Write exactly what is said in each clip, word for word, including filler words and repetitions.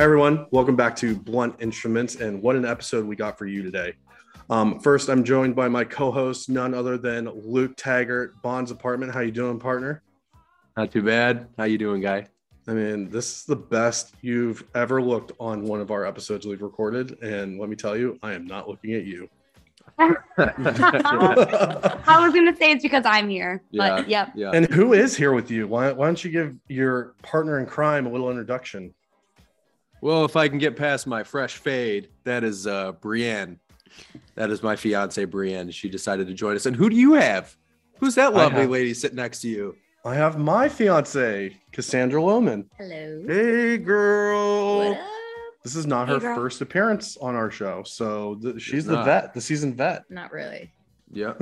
Hi, everyone. Welcome back to Blunt Instruments, and what an episode we got for you today. Um, first, I'm joined by my co-host, none other than Luke Taggart, Bond's Apartment. How you doing, partner? Not too bad. How you doing, guy? I mean, this is the best you've ever looked on one of our episodes we've recorded, and let me tell you, I am not looking at you. I was going to say it's because I'm here, but Yeah, yep. yeah. And who is here with you? Why, why don't you give your partner in crime a little introduction? Well, if I can get past my fresh fade, that is uh, Brienne. That is my fiance, Brienne. She decided to join us. And who do you have? Who's that lovely have- lady sitting next to you? I have my fiance, Cassandra Lohman. Hello. Hey, girl. What up? This is not Hey, her girl. first appearance on our show, so th- she's It's the not. vet, the seasoned vet. Not really. Yeah.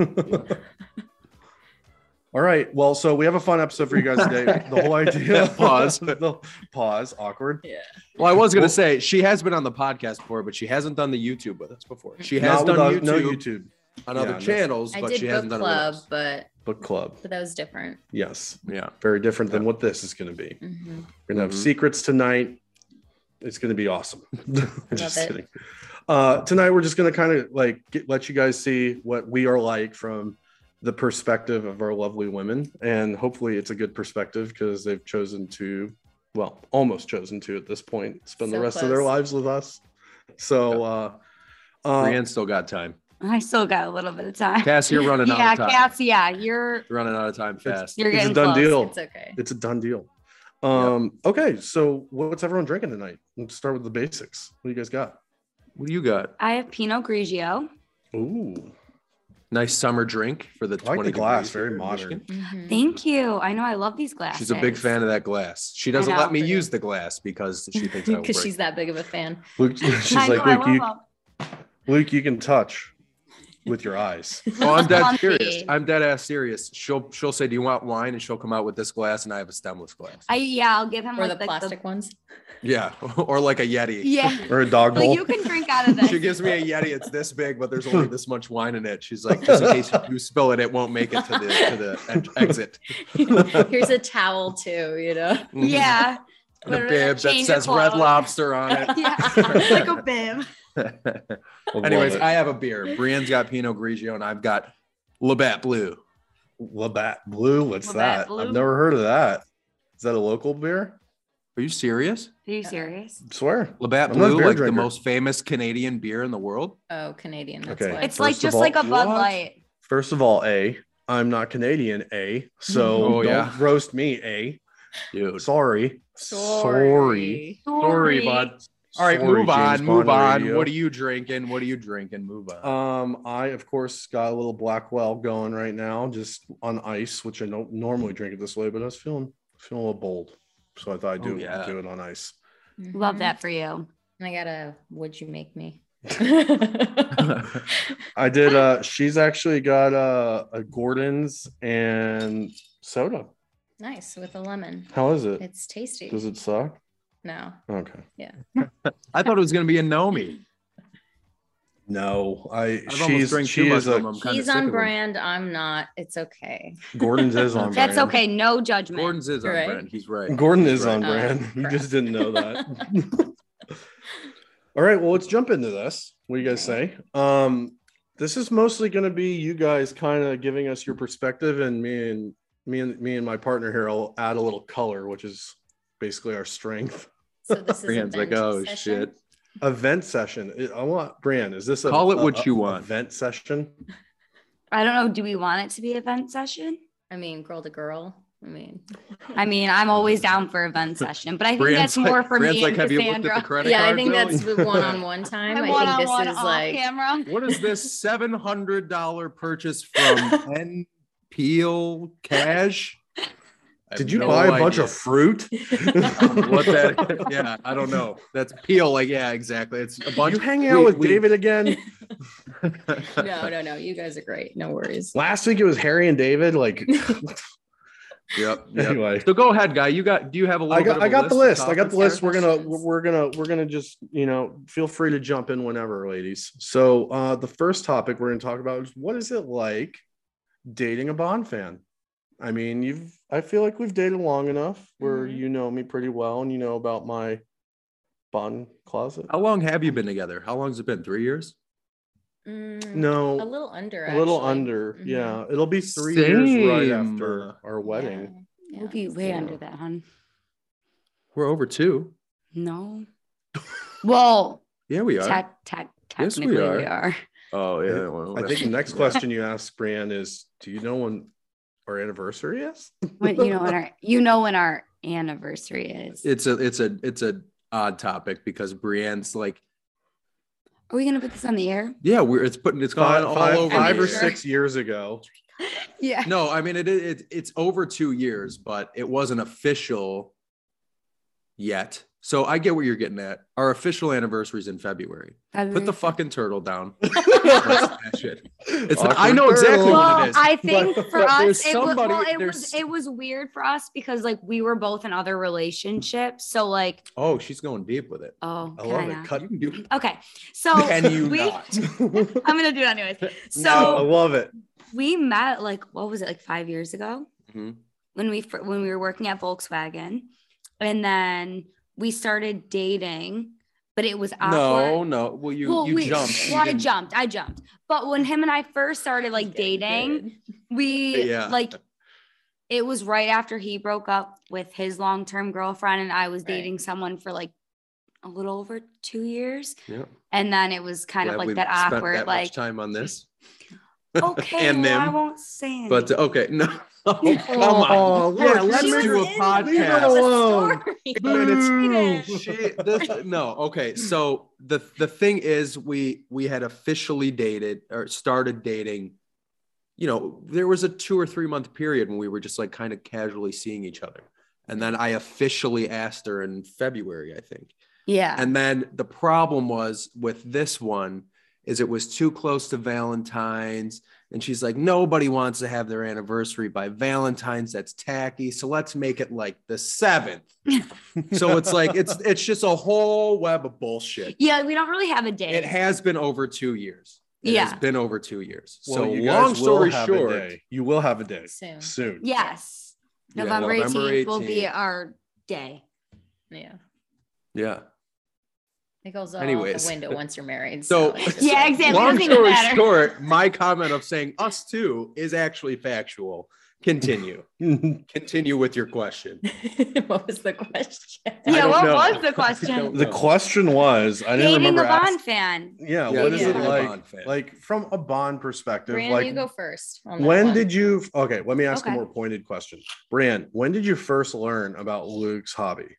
All right, well, so we have a fun episode for you guys today. The whole idea. Pause. The- pause. Awkward. Yeah. Well, I was going Well- to say she has been on the podcast before, but she hasn't done the YouTube with us before. She has Not with done us- YouTube, no YouTube on Yeah, other no. channels, I but did she book hasn't done club, it with us. but book club. but that was different. Yes, Yeah. very different than what this is going to be. Mm-hmm. We're gonna have Mhm. secrets tonight. It's gonna be awesome. Just it. kidding. Uh, tonight we're just gonna kind of like get, let you guys see what we are like from the perspective of our lovely women, and hopefully it's a good perspective because they've chosen to, well, almost chosen to at this point, spend the So rest of their close. lives with us. So, uh, uh, Brienne's still got time. I still got a little bit of time. Cass, you're running yeah, out of time. Cass, yeah, you're You're running out of time fast. you're it's a getting done close. deal. It's okay. It's a done deal. Um, okay, so what's everyone drinking tonight? Let's start with the basics. What do you guys got? What do you got? I have Pinot Grigio. Ooh, Nice summer drink for the I like the twenty glass, degrees very here in modern. Michigan. Mhm. Thank you. I know I love these glasses. She's a big fan of that glass. She doesn't know. let me Pretty. use the glass because she thinks I will Because break she's that big of a fan. Luke, she's I know, like, I Luke, you, love Luke, you can touch with your eyes. Oh, I'm dead Comfy. serious. I'm dead ass serious. She'll she'll say, "Do you want wine?" And she'll come out with this glass, and I have a stemless glass. I yeah, I'll give him Or like the plastic ones. Yeah, or like a Yeti. Yeah. Or a dog Like bowl. you can drink out of this. She gives me a Yeti. It's this big, but there's only this much wine in it. She's like, just in case you spill it, it won't make it to the to the en- exit. Here's a towel too, you know. Yeah. And a Literally, bib that change your says Red clothes. Lobster on it. yeah. Like a bib. Love Anyways, it. I have a beer. Brienne's got Pinot Grigio, and I've got Labatt Blue. Labatt Blue. What's Labatt that? Blue? I've never heard of that. Is that a local beer? Are you serious? Are you serious? I swear. Labatt I'm not a Blue, beer like drinker. the most famous Canadian beer in the world. Oh, Canadian. That's Okay. why. It's like First of just all, like a Bud what? Light. First of all, A, I'm not Canadian, A. So Oh, don't yeah. roast me, A. Dude. Sorry. Sorry. Sorry, bud. All right, Sorry, move on. James Move Bond on. radio. What are you drinking? What are you drinking? Move on. Um, I of course got a little Blackwell going right now, just on ice, which I don't normally drink it this way, but I was feeling feeling a little bold, so I thought I'd do, Oh, yeah. do it on ice. Mhm. Love that for you. And I got a would you make me? I did. Uh, she's actually got uh, a Gordon's and soda. Nice with a lemon. How is it? It's tasty. Does it suck? No. Okay. I thought it was going to be a Nomi. No, I. I've almost She's drank she too much is of a them. I'm kinda He's sick on of them. brand. I'm not. It's okay. Gordon's is on That's brand. okay. No judgment. Gordon's is on Right. brand. He's right. Gordon He's is right. on Oh, brand. you crap. just didn't know that. All right, well, let's jump into this. What do you guys say? Um, this is mostly going to be you guys kind of giving us your perspective, and me and me and me and my partner here will add a little color, which is basically our strength. So this is a Brienne's like, bench oh, session? shit. Event session. I want Brian. Is this a Call it a- what you a- want. Event session. I don't know. Do we want it to be event session? I mean, girl to girl. I mean, I mean, I'm always down for event session, but I think Brienne's that's more like, for Brienne's me like, and have you looked Cassandra. at the credit yeah, I card think bill? that's the one-on-one time. I'm I one think on this one is off like camera. What is this seven hundred dollars purchase from N Peel Cash? I Did have you no buy a bunch idea of fruit? what that? Yeah, I don't know. That's Peel. Like, yeah, exactly. It's a bunch. you hanging out we- with we- David again? no, no, no. You guys are great. No worries. Last week it was Harry and David. Like, Yep. yep. anyway. So go ahead, guy. You got? Do you have a little? I got, bit of I a got the of list. I got the topics list. there? We're gonna, questions? we're gonna, we're gonna just, you know, feel free to jump in whenever, ladies. So, uh, the first topic we're gonna talk about is what is it like dating a Bond fan? I mean, you've, I feel like we've dated long enough where Mhm. you know me pretty well and you know about my Bond closet. How long have you been together? How long has it been? Three years? Mm, No, a little under. a little actually. under. Mhm. Yeah, it'll be three years right Same. after our wedding. Yeah. We'll be way Yeah. under that, hon. We're over two. No. Well, Yeah, we are. tech, tech, Yes, we technically are. we are. oh, yeah. I- well, I think the next question you ask, Brienne, is do you know when our anniversary is? When, you know when our you know when our anniversary is. it's a it's a it's a odd topic because Brienne's like, Are we gonna put this on the air? yeah, we're it's putting it's gone five, all five, over. five the or air. six years ago. Yeah. No, I mean it, it it's over two years, but it wasn't official yet. So I get what you're getting at. Our official anniversary is in February. Put the fucking turtle down. That shit. It's not- I know Awkward exactly turtle. what Well, it is. I think But- for but us, there's it was, somebody- well, it there's- was it was weird for us because like we were both in other relationships. So like, Oh, she's going deep with it. oh, I can love I it. not? Cut. You can do. Okay, so Can you we, not? I'm gonna do it anyways. So No, I love it. we met like what was it like five years ago Mhm. when we fir- when we were working at Volkswagen, and then we started dating, but it was awkward. No, no. Well, you Well, you we- jumped. You Well, I didn't- jumped. I jumped. But when him and I first started like dating, we Yeah. like it was right after he broke up with his long-term girlfriend, and I was Right. dating someone for like a little over two years. Yeah. And then it was kind Glad of like we that spent awkward, that like much time on this. okay, and well, I them. won't say anything. But okay, no. Oh, come Oh, on. look, Yeah, let's she do a was in- leave it podcast. alone. Man, Boo. it's she, this, no, okay. So the the thing is, we we had officially dated or started dating. You know, there was a two or three month period when we were just like kind of casually seeing each other, and then I officially asked her in February, I think. yeah. And then the problem was with this one is it was too close to Valentine's. And she's like, nobody wants to have their anniversary by Valentine's. That's tacky. So let's make it like the seventh. So it's like, it's it's just a whole web of bullshit. yeah, we don't really have a day. It has been over two years. It Yeah. has been over two years. Well, So you long guys will story have a short, day. You will have a day Soon. soon. yes. Yeah, November November eighteenth will be eighteenth. our day. Yeah. yeah. It goes all Anyways. out the window once you're married. So- So, Yeah, exactly. Long Doesn't even story matter. short, my comment of saying us too is actually factual. Continue. Continue with your question. what was the question? I Yeah, don't what know. was the I question? don't The know. question was, I didn't Dating remember. a Bond ask- fan. yeah, Yeah, what is yeah. it I'm a like? Bond fan. Like from a Bond perspective, Brian, like you go first. on that when one. did you? Okay, let me ask Okay. a more pointed question. Brian, when did you first learn about Luke's hobby?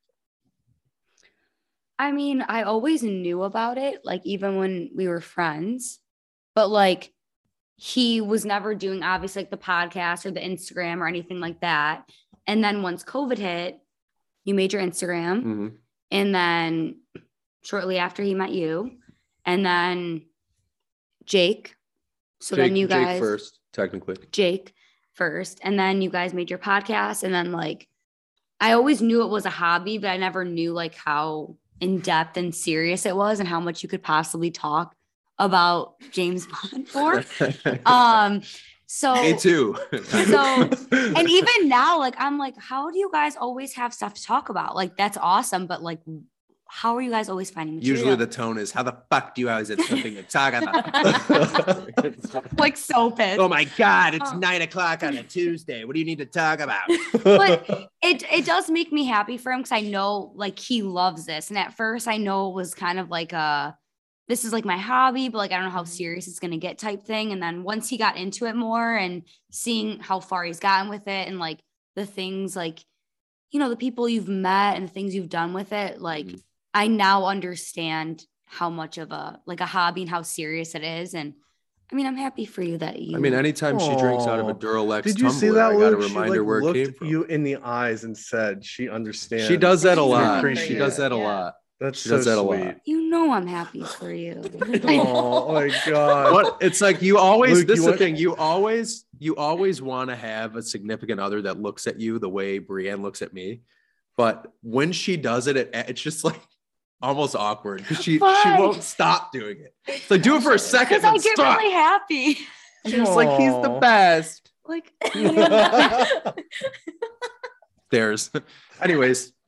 I mean, I always knew about it, like even when we were friends, but like he was never doing obviously like the podcast or the Instagram or anything like that. And then once COVID hit, you made your Instagram, Mhm. and then shortly after he met you, and then Jake. So Jake, then you Jake guys first, technically. Jake first, and then you guys made your podcast, and then like I always knew it was a hobby, but I never knew like how in depth and serious it was and how much you could possibly talk about James Bond for. Um so Me too. So- and even now, like I'm like, how do you guys always have stuff to talk about? Like that's awesome, but like how are you guys always finding material? Usually the tone is, how the fuck do you always have something to talk about? like so pissed. Oh my God, it's Oh. nine o'clock on a Tuesday. What do you need to talk about? But it it does make me happy for him because I know like he loves this. And at first I know it was kind of like a this is like my hobby, but like I don't know how serious it's gonna get type thing. And then once he got into it more and seeing how far he's gotten with it and like the things like, you know, the people you've met and the things you've done with it, like Mhm. I now understand how much of a like a hobby and how serious it is. And I mean, I'm happy for you that you I mean, anytime she drinks out of a Aw. Duralex Did you tumbler, see that, I gotta Luke? She, remind her like, where it looked came from. you in the eyes and said she understands. She does that a She's lot. happy She for does you. that a Yeah. lot. That's She so does that a sweet. lot. you know I'm happy for you. Oh my god. What it's like you always Luke, this you is the want- thing you always you always want to have a significant other that looks at you the way Brienne looks at me, but when she does it, it it's just like almost awkward because she she Why? won't stop doing it. It's like do it for a second, Because I then get stop. really happy. She's like he's the Aw. best. Like There's, anyways,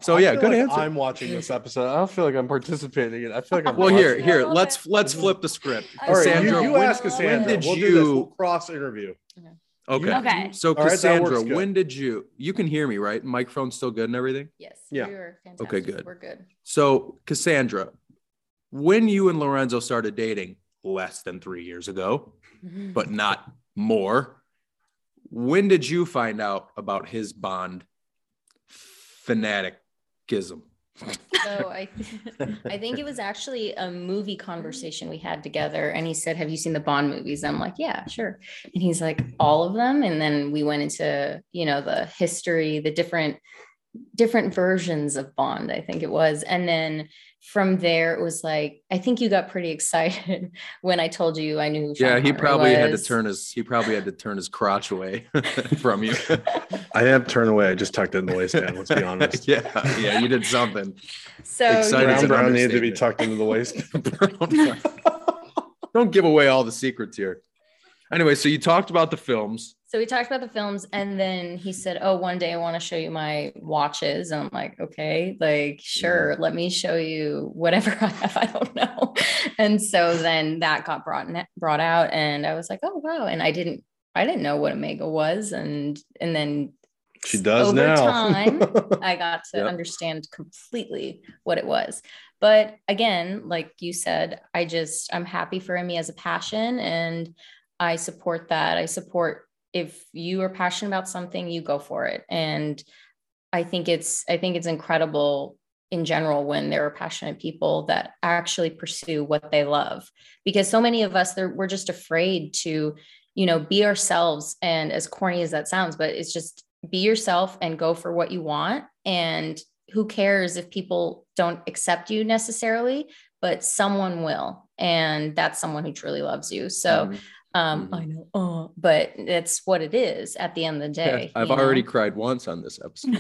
So I yeah, feel good like answer. I'm watching this episode. I don't feel like I'm participating in it. I feel like I'm Well, here, watching here, it. let's let's flip the script. All All right, Cassandra, you, you when, ask Cassandra. when did we'll you? do this. We'll cross interview. Okay. Okay. So All right, that Cassandra, works good. when did you? You can hear me, right? Microphone's still good and everything. Yes. Yeah. We were fantastic. Okay, good. We're good. So Cassandra, when you and Lorenzo started dating less than three years ago, but not more, when did you find out about his Bond fanaticism? So I, I think it was actually a movie conversation we had together, and he said, "Have you seen the Bond movies?" I'm like, "Yeah, sure." And he's like, "All of them?" And then we went into, you know, the history, the different different versions of Bond, I think it was, and then from there it was like, I think you got pretty excited when I told you I knew who Sean Yeah, he Connery probably had to was. turn his he probably had to turn his crotch away from you. I have turned away. I just tucked it in the waistband. Let's be honest. yeah, yeah, you did something. So Excited Brown is an brown needed to be understatement. tucked into the waistband. Don't give away all the secrets here. Anyway, so you talked about the films. So we talked about the films, and then he said, "Oh, one day I want to show you my watches." And I'm like, "Okay, like, sure, let me show you whatever I have. I don't know." And so then that got brought brought out, and I was like, "Oh, wow!" And I didn't, I didn't know what Omega was, and and then She does over now. time, I got to Yep. understand completely what it was. But again, like you said, I just I'm happy for him. He has a passion, and I support that. I support. If you are passionate about something, you go for it. And I think it's, I think it's incredible in general when there are passionate people that actually pursue what they love, because so many of us, we're just afraid to, you know, be ourselves. And as corny as that sounds, but it's just be yourself and go for what you want. And who cares if people don't accept you necessarily, but someone will. And that's someone who truly loves you. So Mhm. Um, Mhm. I know, uh, but it's what it is at the end of the day. I've you already know? cried once on this episode.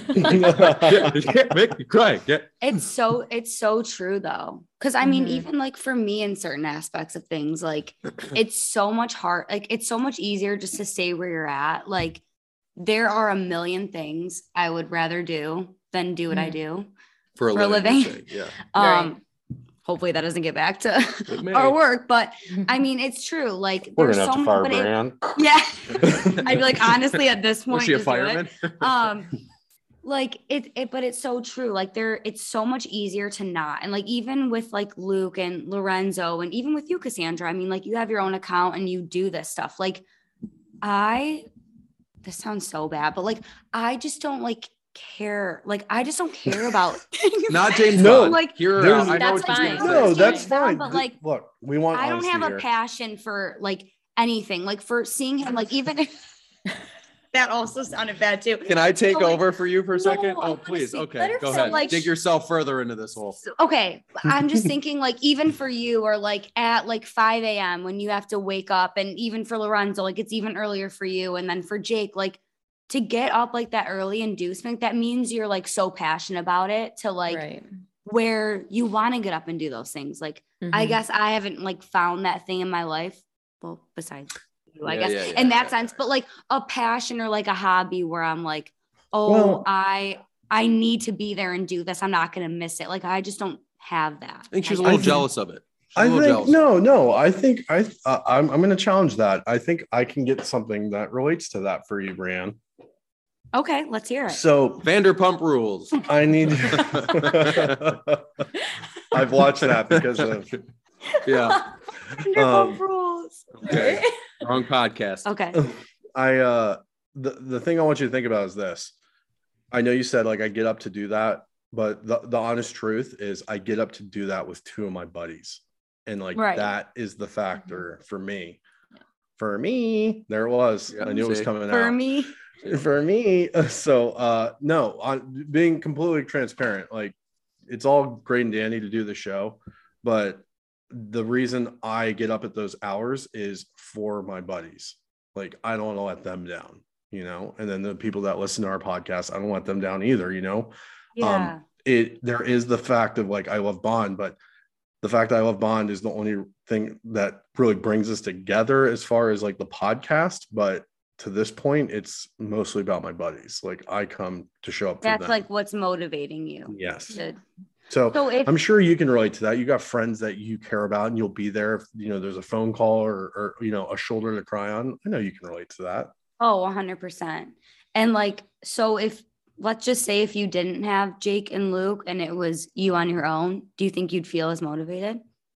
You can't make me cry. Get It's so it's so true though. Cause I mean, Mhm. even like for me in certain aspects of things, like it's so much hard, like it's so much easier just to stay where you're at. Like there are a million things I would rather do than do what I Mhm. do. for a For a living. you're living. saying, Yeah. Um hopefully that doesn't get back to It may. our work, but I mean it's true. Like We're there's gonna have so to much, fire but it, Brian. yeah. I'd be like, honestly, at this point, Was she a just do it. fireman? um like it, it but it's so true, like there it's so much easier to not. And like even with like Luke and Lorenzo and even with you, Cassandra, I mean, like you have your own account and you do this stuff. Like I this sounds so bad, but like I just don't like care, like I just don't care about things. Not James No, Bond. like, Here, there's- I know That's what she's fine. gonna No, say. that's James fine. Bond, but, Th- like, look, we want. I don't honesty have a here. passion for like anything, like for seeing him, like even if that also sounded bad too. Can I take So, like, over for you for a no, second? I Oh, wanna please. speak- Okay, let her go say, ahead. like, Dig yourself further into this hole. So- okay, I'm just thinking like even for you or like at like five a.m. when you have to wake up, and even for Lorenzo, like it's even earlier for you, and then for Jake, like to get up like that early and do something, that means you're like so passionate about it to like right. where you want to get up and do those things. Like I Mhm. guess I haven't like found that thing in my life. Well, besides you, I Yeah, guess yeah, yeah, in that yeah, sense, yeah. but like a passion or like a hobby where I'm like, oh, Well- I I need to be there and do this. I'm not gonna miss it. Like I just don't have that. I think she's a I little guess. jealous of it. She's a I little think jealous. no, no. I think I uh, I'm I'm going to challenge that. I think I can get something that relates to that for you, Brian. Okay, let's hear it. So Vanderpump Rules. I need. I've watched that because of. Yeah. Um, rules. Okay. Wrong podcast. Okay. I uh the the thing I want you to think about is this. I know you said like I get up to do that, but the, the honest truth is I get up to do that with two of my buddies. And like Right. that is the factor for me. For me, there it was. Yeah, I knew it was see. coming For out. me, For me. So uh no, on being completely transparent, like it's all great and dandy to do the show, but the reason I get up at those hours is for my buddies. Like I don't want to let them down, you know, and then the people that listen to our podcast, I don't let them down either, you know. yeah. Um it there is the fact of like I love Bond, but the fact that I love Bond is the only thing that really brings us together as far as like the podcast. But to this point, it's mostly about my buddies. Like I come to show up for That's them. like what's motivating you. Yes. to- So, So if I'm sure you can relate to that. You got friends that you care about and you'll be there if, you know, there's a phone call or, or, you know, a shoulder to cry on. I know you can relate to that. Oh, one hundred percent. And like, so if, let's just say if you didn't have Jake and Luke and it was you on your own, do you think you'd feel as motivated?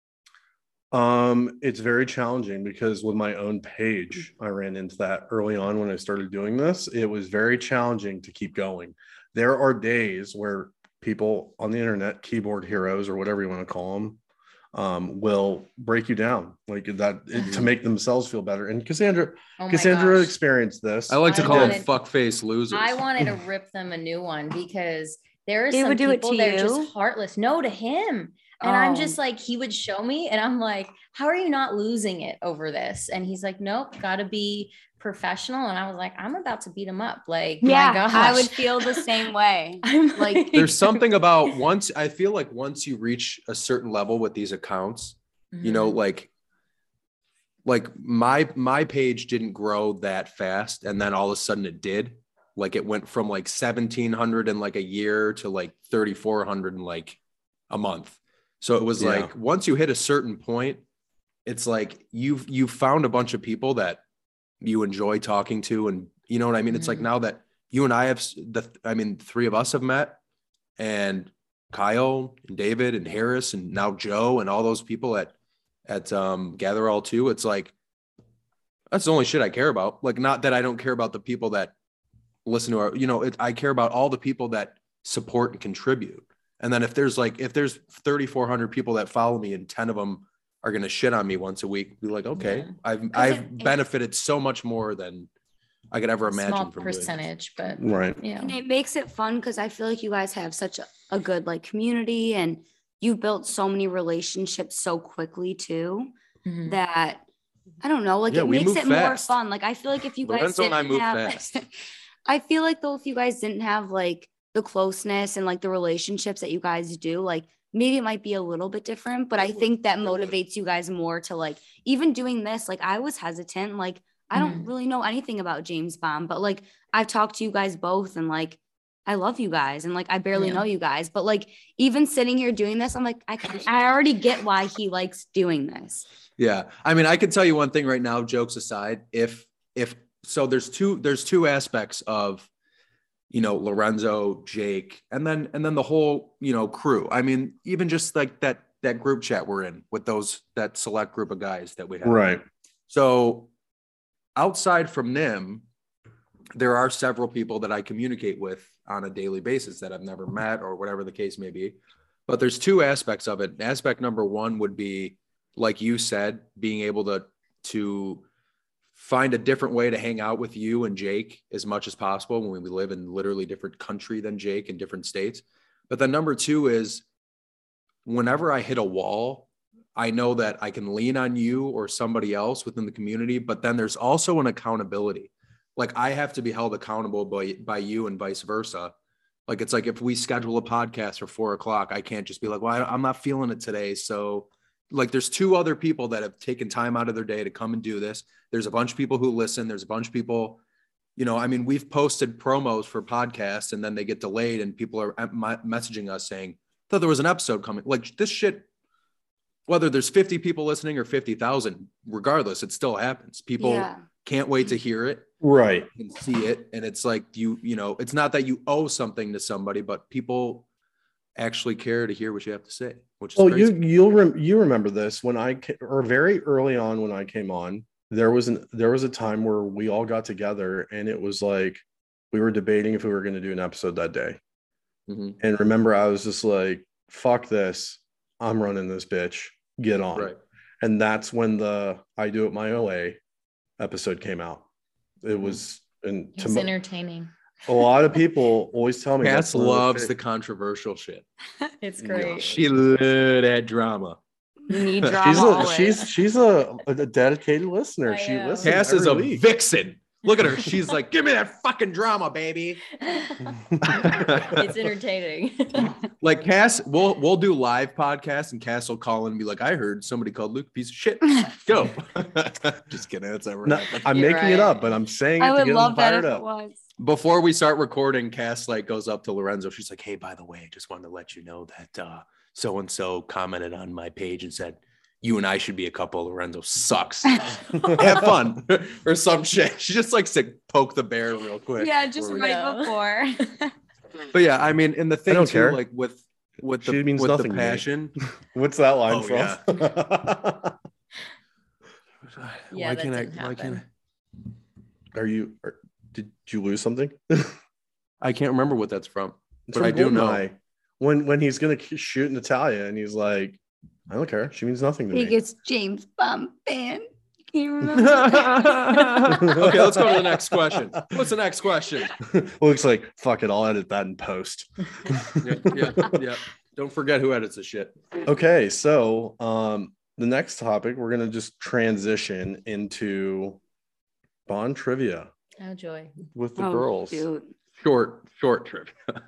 Um, it's very challenging because with my own page, I ran into that early on when I started doing this. It was very challenging to keep going. There are days where people on the internet, keyboard heroes or whatever you want to call them, um, will break you down like that it, to make themselves feel better. And Cassandra, Oh my Cassandra gosh. experienced this. I like to I call them wanted- fuckface losers. I wanted to rip them a new one because there are They some would do it people to that are you? just heartless. No, to him. And I'm Oh. just like, he would show me, and I'm like, how are you not losing it over this? And he's like, nope, got to be professional. And I was like, I'm about to beat him up. Like, Yeah, my gosh. I would feel the same way. I'm like- like, There's something about once I feel like once you reach a certain level with these accounts, you know, Mm-hmm. like like my my page didn't grow that fast, and then all of a sudden it did. Like it went from like seventeen hundred in like a year to like thirty-four hundred in like a month. So it was Yeah. like once you hit a certain point, it's like you've you've found a bunch of people that you enjoy talking to, and you know what I mean. It's like Mhm. now that you and I have s- the I mean three of us have met, and Kyle and David and Harris and now Joe and all those people at at um Gather All Two. It's like that's the only shit I care about. Like, not that I don't care about the people that listen to our, you know, it, I care about all the people that support and contribute. And then if there's like if there's thirty-four hundred people that follow me and ten of them are gonna shit on me once a week, be like, okay, Yeah. I've it- I've it- benefited so much more than I could ever imagine small from doing this. percentage, but Right. yeah. And it makes it fun because I feel like you guys have such a, a good like community and you built so many relationships so quickly too Mhm. that I don't know, like Yeah, it we makes move it more fast. fun. Like I feel like if you guys Lorenzo and I didn't move have, fast. I feel like though if you guys didn't have like the closeness and like the relationships that you guys do, like maybe it might be a little bit different, but I think that motivates you guys more to like even doing this. Like I was hesitant, like I don't Mhm. really know anything about James Bond, but like I've talked to you guys both and like I love you guys and like I barely Yeah. know you guys, but like even sitting here doing this, I'm like I I already get why he likes doing this. Yeah. I mean, I can tell you one thing right now, jokes aside, if if so there's two there's two aspects of, you know, Lorenzo, Jake, and then and then the whole, you know, crew. I mean, even just like that that group chat we're in with those that select group of guys that we have. Right. So outside from N I M, there are several people that I communicate with on a daily basis that I've never met or whatever the case may be. But there's two aspects of it. Aspect number one would be, like you said, being able to to find a different way to hang out with you and Jake as much as possible when we live in literally different country than Jake in different states. But then number two is whenever I hit a wall, I know that I can lean on you or somebody else within the community, but then there's also an accountability. Like I have to be held accountable by, by you and vice versa. Like, it's like if we schedule a podcast for four o'clock, I can't just be like, well, I, I'm not feeling it today. So like there's two other people that have taken time out of their day to come and do this. There's a bunch of people who listen. There's a bunch of people, you know, I mean, we've posted promos for podcasts and then they get delayed and people are messaging us saying, thought there was an episode coming. Like this shit, whether there's fifty people listening or fifty thousand, regardless, it still happens. People Yeah. can't wait to hear it Right. and see it. And it's like, you, you know, it's not that you owe something to somebody, but people actually care to hear what you have to say, which is Well, crazy. you you'll rem- you remember this when I ca- or very early on when I came on, there was an there was a time where we all got together and it was like we were debating if we were going to do an episode that day. Mhm. And remember, I was just like, "Fuck this! I'm running this bitch. Get on!" Right. And that's when the "I Do It My O A" episode came out. It was and to It's mo- entertaining. a lot of people always tell me Cass that's one of the loves fa- the controversial shit. It's Yeah. great. She loved that drama. You need She's drama a always. she's she's a, a dedicated listener. I She know. listens Cass is every a week. vixen. Look at her. She's like, give me that fucking drama, baby. It's entertaining. Like Cass, we'll we'll do live podcasts and Cass will call in and be like, I heard somebody called Luke a piece of shit. Go. Just kidding. That's never No, happened. I'm You're making right. it up, but I'm saying it I to would get love them that fired if up. it was. Before we start recording, Cass like goes up to Lorenzo. She's like, hey, by the way, just wanted to let you know that uh so and so commented on my page and said you and I should be a couple. Lorenzo sucks. Have fun or some shit. She just likes to poke the bear real quick. Yeah, just Before we- right No. before. But yeah, I mean, and the thing don't too, care. like with with She the means with nothing the to me. passion. What's that line Oh, from? yeah. Yeah, why that can't I? didn't Why can't I? happen. Are you? Are, did you lose something? I can't remember what that's from. It's But from I do know. Goldeneye. When when he's gonna k- shoot Natalia, and he's like, "I don't care. She means nothing to He me." gets James Bond fan. Can you remember? Okay, let's go to the next question. What's the next question? Looks like fuck it. I'll edit that in post. Yeah, yeah, yeah. Don't forget who edits the shit. Okay, so um, the next topic we're gonna just transition into Bond trivia Oh, joy. with the Oh, girls. dude. Short, short trip.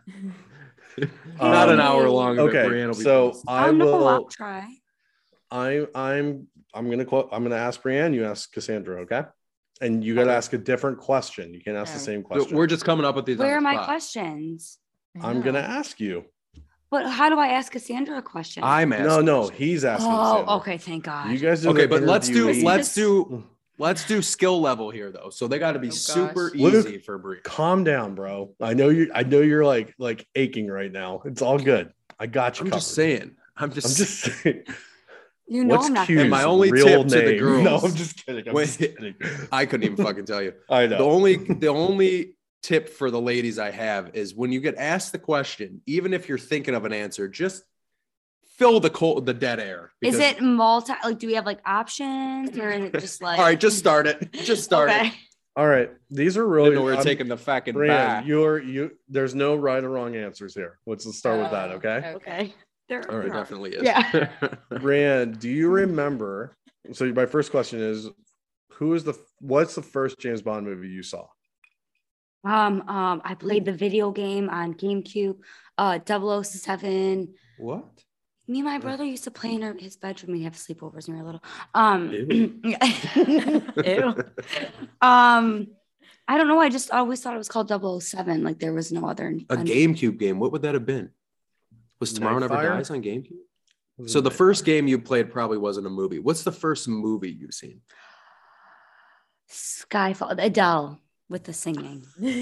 Not an Um, hour long. but Okay, Brianne will be so pleased. I oh, no, will. I'll try. I I'm I'm gonna quote. I'm gonna ask Brianne. You ask Cassandra. Okay, and you gotta Okay. ask a different question. You can't ask the Oh. same So question. we're just coming up with these. Where are on the my spot. questions? I'm gonna ask you. But how do I ask Cassandra a question? I'm asking. No, no, questions. he's asking. Cassandra. Oh, okay. Thank God. You guys. Are Okay, the but let's do interviewees. let's do let's do skill level here though. So they got to be Oh, gosh. super Luke, easy for Brie. Calm down, bro. I know you. I know you're like like aching right now. It's all good. I got you. I'm covered. just saying. I'm just. I'm just saying. you know What's I'm not. Q's And my only real tip to the name? girls- No, I'm just kidding. I'm Wait. just kidding. I couldn't even fucking tell you. I The know. only the only tip for the ladies I have is when you get asked the question, even if you're thinking of an answer, just fill the cold the dead air. Is because- it multi? Like, do we have like options, or is it just like? All right, just start it. Just start Okay. it. All right. These are I really. didn't know we were I'm- taking the fucking Brian, back. you're you. There's no right or wrong answers here. Let's let's start with that. Oh, Okay. Okay. There, All right, there There are. definitely is. Yeah. Brian, do you remember? So my first question is, who is the what's the first James Bond movie you saw? Um, um, I played the video game on GameCube, uh, double oh seven. What? Me and my brother used to play in our, his bedroom. We have sleepovers when we were little. Um, Ew. Ew. um, I don't know. I just always thought it was called double oh seven. Like there was no other. A GameCube game. What would that have been? Was Tomorrow Never Nightfire? Dies on GameCube? So the first game you played probably wasn't a movie. What's the first movie you've seen? Skyfall, Adele with the singing.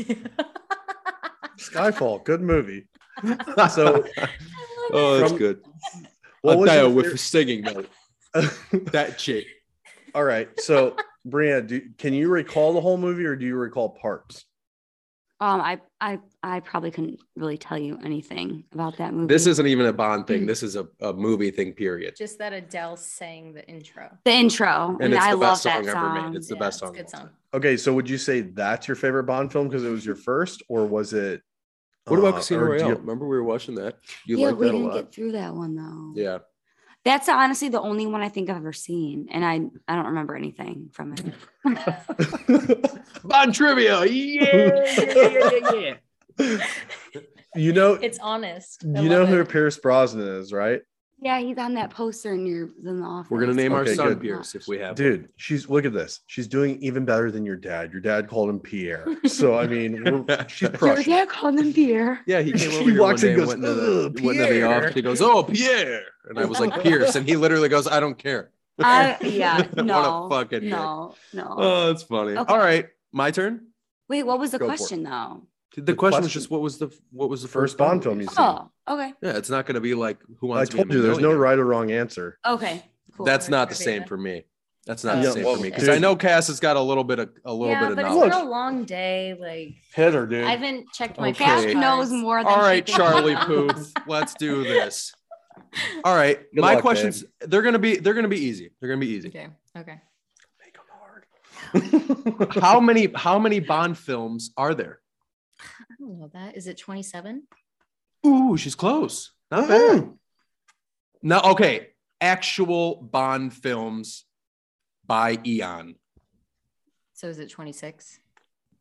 Skyfall, good movie. So oh, that's From- good. what was Adele your with fir- the singing though. That chick. All right. So Brianna, do, can you recall the whole movie or do you recall parts? Um, I, I, I probably couldn't really tell you anything about that movie. This isn't even a Bond thing. This is a, a movie thing, period. Just that Adele sang the intro. the intro, And it's I the love best song that ever song. made. It's the Yeah, best it's a song. good song. Okay, so would you say that's your favorite Bond film because it was your first, or was it? What about uh, Casino or do Royale? you- Remember we were watching that? You yeah, like we that a didn't lot? get through that one though. Yeah. That's honestly the only one I think I've ever seen, and I I don't remember anything from it. Bond trivia. Yeah, yeah, yeah, yeah. you know, It's honest. I you know love who it. Pierce Brosnan is, right? Yeah, he's on that poster in your in the office. We're gonna name our Okay, son good. Pierce if we have. one. Dude, she's look at this. She's doing even better than your dad. Your dad called him Pierre. So I mean, we're, she's Your crushing. dad called him Pierre. Yeah, he came She over here walks one in day and and goes, went into the, "Ugh, went into the Pierre." office. He goes, "Oh, Pierre," and I was like, "Pierce," and he literally goes, "I don't care." I, yeah, What a no, fucking dick. no, no. Oh, that's funny. Okay. All right, my turn. Wait, what was the Go for it. question though? The, The question, was question- just what was the what was the First Bond film movie? you seen. Oh, okay, Yeah, it's not going to be like Who I Wants to told Be a you there's no Millionaire. right or wrong answer. okay, cool. That's not the Trivia. same for me. That's not Oh, the Yeah, same well, for me because dude. I know Cass has got a little bit of a little Yeah, bit of but it's knowledge. been a long day. Like Hit her, dude. I haven't checked my Okay. Cass flashcards. knows more than All she right, thinks. Charlie Puth, let's do this. All right, Good my luck, questions they're gonna be they're gonna be easy. They're gonna be easy. Okay. Okay. Make 'em hard. How many how many Bond films are there? I don't know that. Is it twenty-seven? Ooh, she's close. Not Mm-mm. bad. No, okay. Actual Bond films by Eon. So is it twenty-six?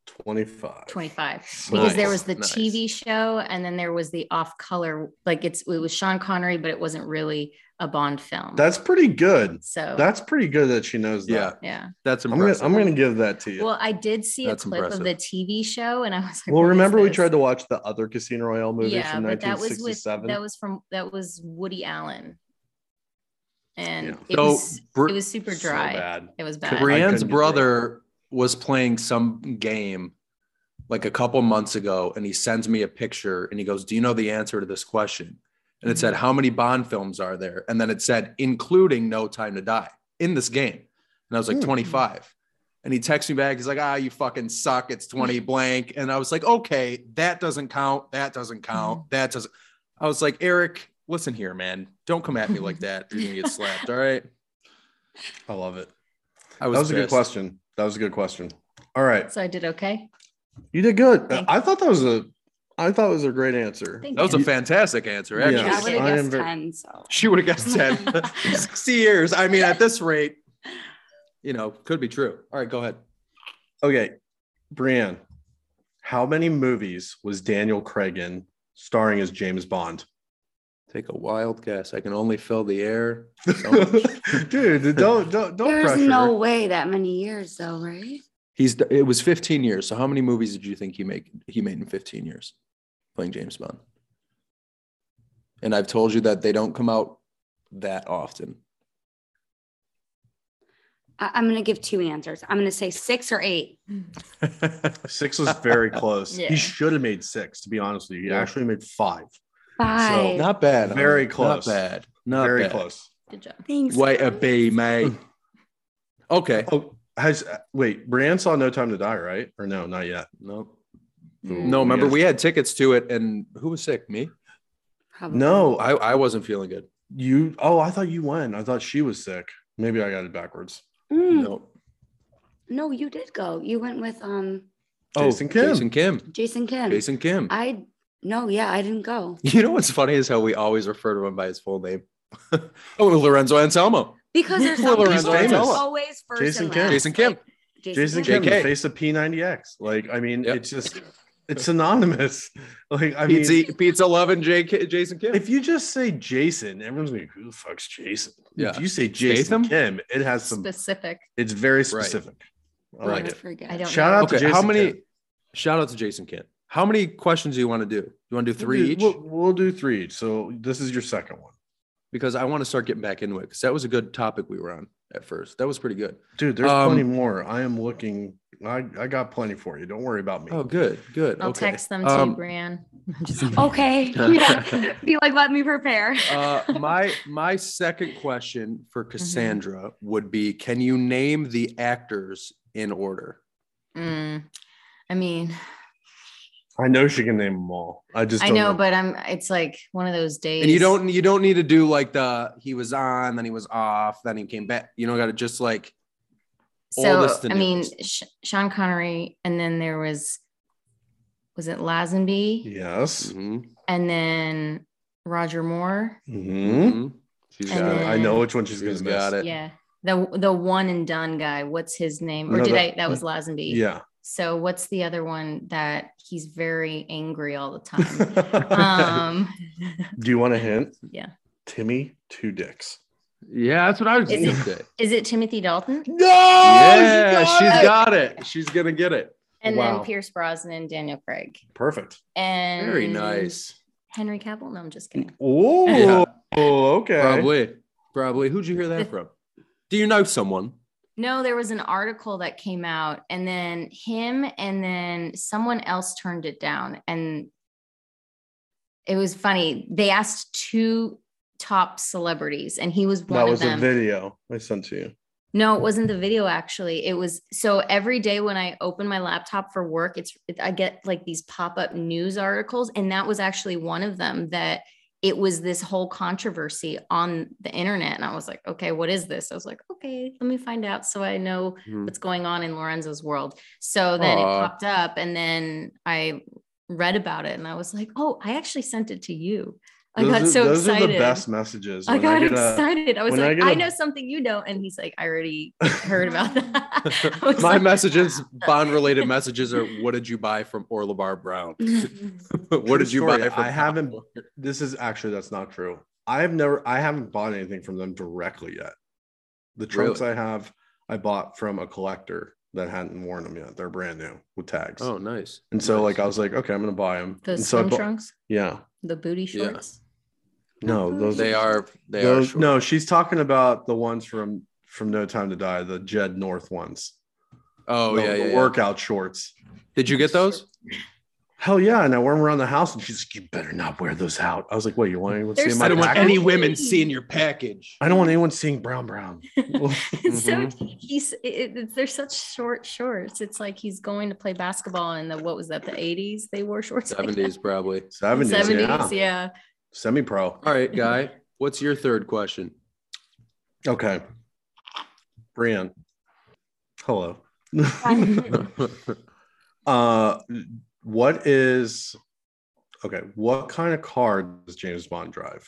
twenty-five. twenty-five. Because Nice, there was the nice. T V show and then there was the off color, like it's it was Sean Connery, but it wasn't really a Bond film. That's pretty good. so That's pretty good that she knows Yeah. that. yeah. That's I'm gonna, impressive. I'm gonna give that to you. Well, I did see That's a clip impressive. of the T V show and I was like, Well, what is remember we this? tried to watch the other Casino Royale movie yeah, from but that was with nineteen sixty-seven. that was from that was Woody Allen. And Yeah. it So, was Br- it was super So dry. bad. It was Could- bad. I Brienne's couldn't get brother was playing some game like a couple months ago, and he sends me a picture and he goes, "Do you know the answer to this question?" And it said, "How many Bond films are there?" And then it said, "Including No Time to Die," in this game. And I was like, Hmm. twenty-five. And he texts me back. He's like, "Ah, you fucking suck. It's twenty blank." And I was like, "Okay, that doesn't count. That doesn't count. That doesn't." I was like, "Eric, listen here, man. Don't come at me like that. You're gonna get slapped. All right." I love it. I That was a good pissed. question. That was a good question. All right. So I did okay. You did good. Thank I thought that was a I thought it was a great answer. Thank That was a you. fantastic answer, Yeah. actually. Yeah, I would I have am guessed very- ten. So She would have guessed ten. sixty years. I mean, at this rate, you know, could be true. All right, go ahead. Okay. Brienne, how many movies was Daniel Craig in starring as James Bond? Take a wild guess. I can only fill the air. So much. Dude, don't don't don't there's pressure. no way that many years, though, right? He's it was fifteen years. So how many movies did you think he make he made in fifteen years playing James Bond? And I've told you that they don't come out that often. I- I'm gonna give two answers. I'm gonna say six or eight. Six was very close. Yeah. He should have made six, to be honest with you. He Yeah. actually made five. Five. Not bad. Very Not close. bad. Not very bad. close. Good job. Thanks. Way a guys. B, mate. Okay. Oh, has wait, Brienne saw No Time to Die, right? Or no, not yet. No. Mm. No, remember Yes. we had tickets to it, and who was sick? Me. Probably. No, I, I wasn't feeling good. you oh, I thought you went. I thought she was sick. Maybe I got it backwards. Mm, No. no, you did go. You went with um Jason oh, Kim. Jason Kim. Jason Kim. Jason Kim. I no, yeah, I didn't go You know what's funny is how we always refer to him by his full name. oh, Lorenzo Anselmo. because there's Well, some Lorenzo people that's Anselmo. always first Jason and Kim. last. Jason Kim. Like, Jason, Jason Kim. Kim, J K. the face of P ninety X. Like, I mean, Yep. it's just it's synonymous. Like, I mean, Pizza, Pizza Lovin' J K, Jason Kim. if you just say Jason, everyone's like, who the fuck's Jason? Yeah. If you say Jason Statham? Kim, it has some Specific. it's very specific. I like I it. forget. I don't Shout know. out to okay, Jason how many? Kim. Shout out to Jason Kim. How many questions do you want to do? You want to do three We'll do, each? We'll, we'll do three each. So this is your second one. Because I want to start getting back into it. Because that was a good topic we were on at first. That was pretty good. Dude, there's Um, plenty more. I am looking. I, I got plenty for you. Don't worry about me. Oh, good, good. I'll okay. text them too, Um, Brienne. I'm just kidding. Okay. Yeah. Be like, let me prepare. uh, my my second question for Mm-hmm. Cassandra would be: can you name the actors in order? Mm, I mean, I know she can name them all. I just I don't know, but I'm. It's like one of those days. And you don't you don't need to do like the he was on, then he was off, then he came back. You know, got to just like So oldest and I mean, newest. Sh- Sean Connery, and then there was, was it Lazenby, Yes. Mhm, and then Roger Moore. hmm mhm. She's And got then- it. I know which one she's She's gonna miss. got it. Yeah, the the one and done guy. What's his name? Or No, did the- I? That was Lazenby. Yeah. So what's the other one that he's very angry all the time? um, Do you want a hint? yeah. Timmy Two Dicks. Yeah, that's what I was Is going it- to say. Is it Timothy Dalton? No, Yeah, she's got it. She's gonna get it. And Wow. then Pierce Brosnan, Daniel Craig, Perfect. and Very nice. Henry Cavill. No, I'm just kidding. Oh, Yeah. okay. Probably, probably. Who'd you hear that from? Do you know someone? No, there was an article that came out, and then him and then someone else turned it down. And it was funny. They asked two top celebrities, and he was one That of was a them. video I sent to you. No, it wasn't the video actually. It was so every day when I open my laptop for work, it's it, I get like these pop-up news articles, and that was actually one of them that it was this whole controversy on the internet. And I was like, okay, what is this? I was like, okay, let me find out so I know Hmm. what's going on in Lorenzo's world. So then Aw. it popped up, and then I read about it, and I was like, oh, I actually sent it to you. I Those got are, so those excited. are the best messages. I when got get a- excited. I was when I like, get I, a- know something you don't. And he's like, I already heard about that. I was My like, messages, bond related messages are what did you buy from Orlebar Brown? What True did you story, buy from I haven't. Costco? This is actually that's not true. I've never. I haven't bought anything from them directly yet. The trunks Really? I have, I bought from a collector that hadn't worn them yet. They're brand new with tags. Oh, nice. And so, Nice. like, I was like, okay, I'm gonna buy them. the and so I swim bought- trunks, Yeah. the booty Yeah. shorts. No, those they are they those, are short. No, she's talking about the ones from from No Time to Die, the Jed North ones. Oh the, yeah, the yeah, yeah. workout shorts. Did you get those? Hell yeah! And I wear them around the house, and she's like, "You better not wear those out." I was like, "What? You want anyone They're seeing so my I don't want package? any Package? women seeing your package. I don't want anyone seeing brown brown." It's so Mhm. he's it, it, they're such short shorts. It's like he's going to play basketball in the what was that the eighties? They wore shorts. Seventies probably. Seventies, seventies, yeah. yeah. Semi-pro. All right, Guy. What's your third question? Okay. Brian. Hello. uh what is okay, what kind of car does James Bond drive?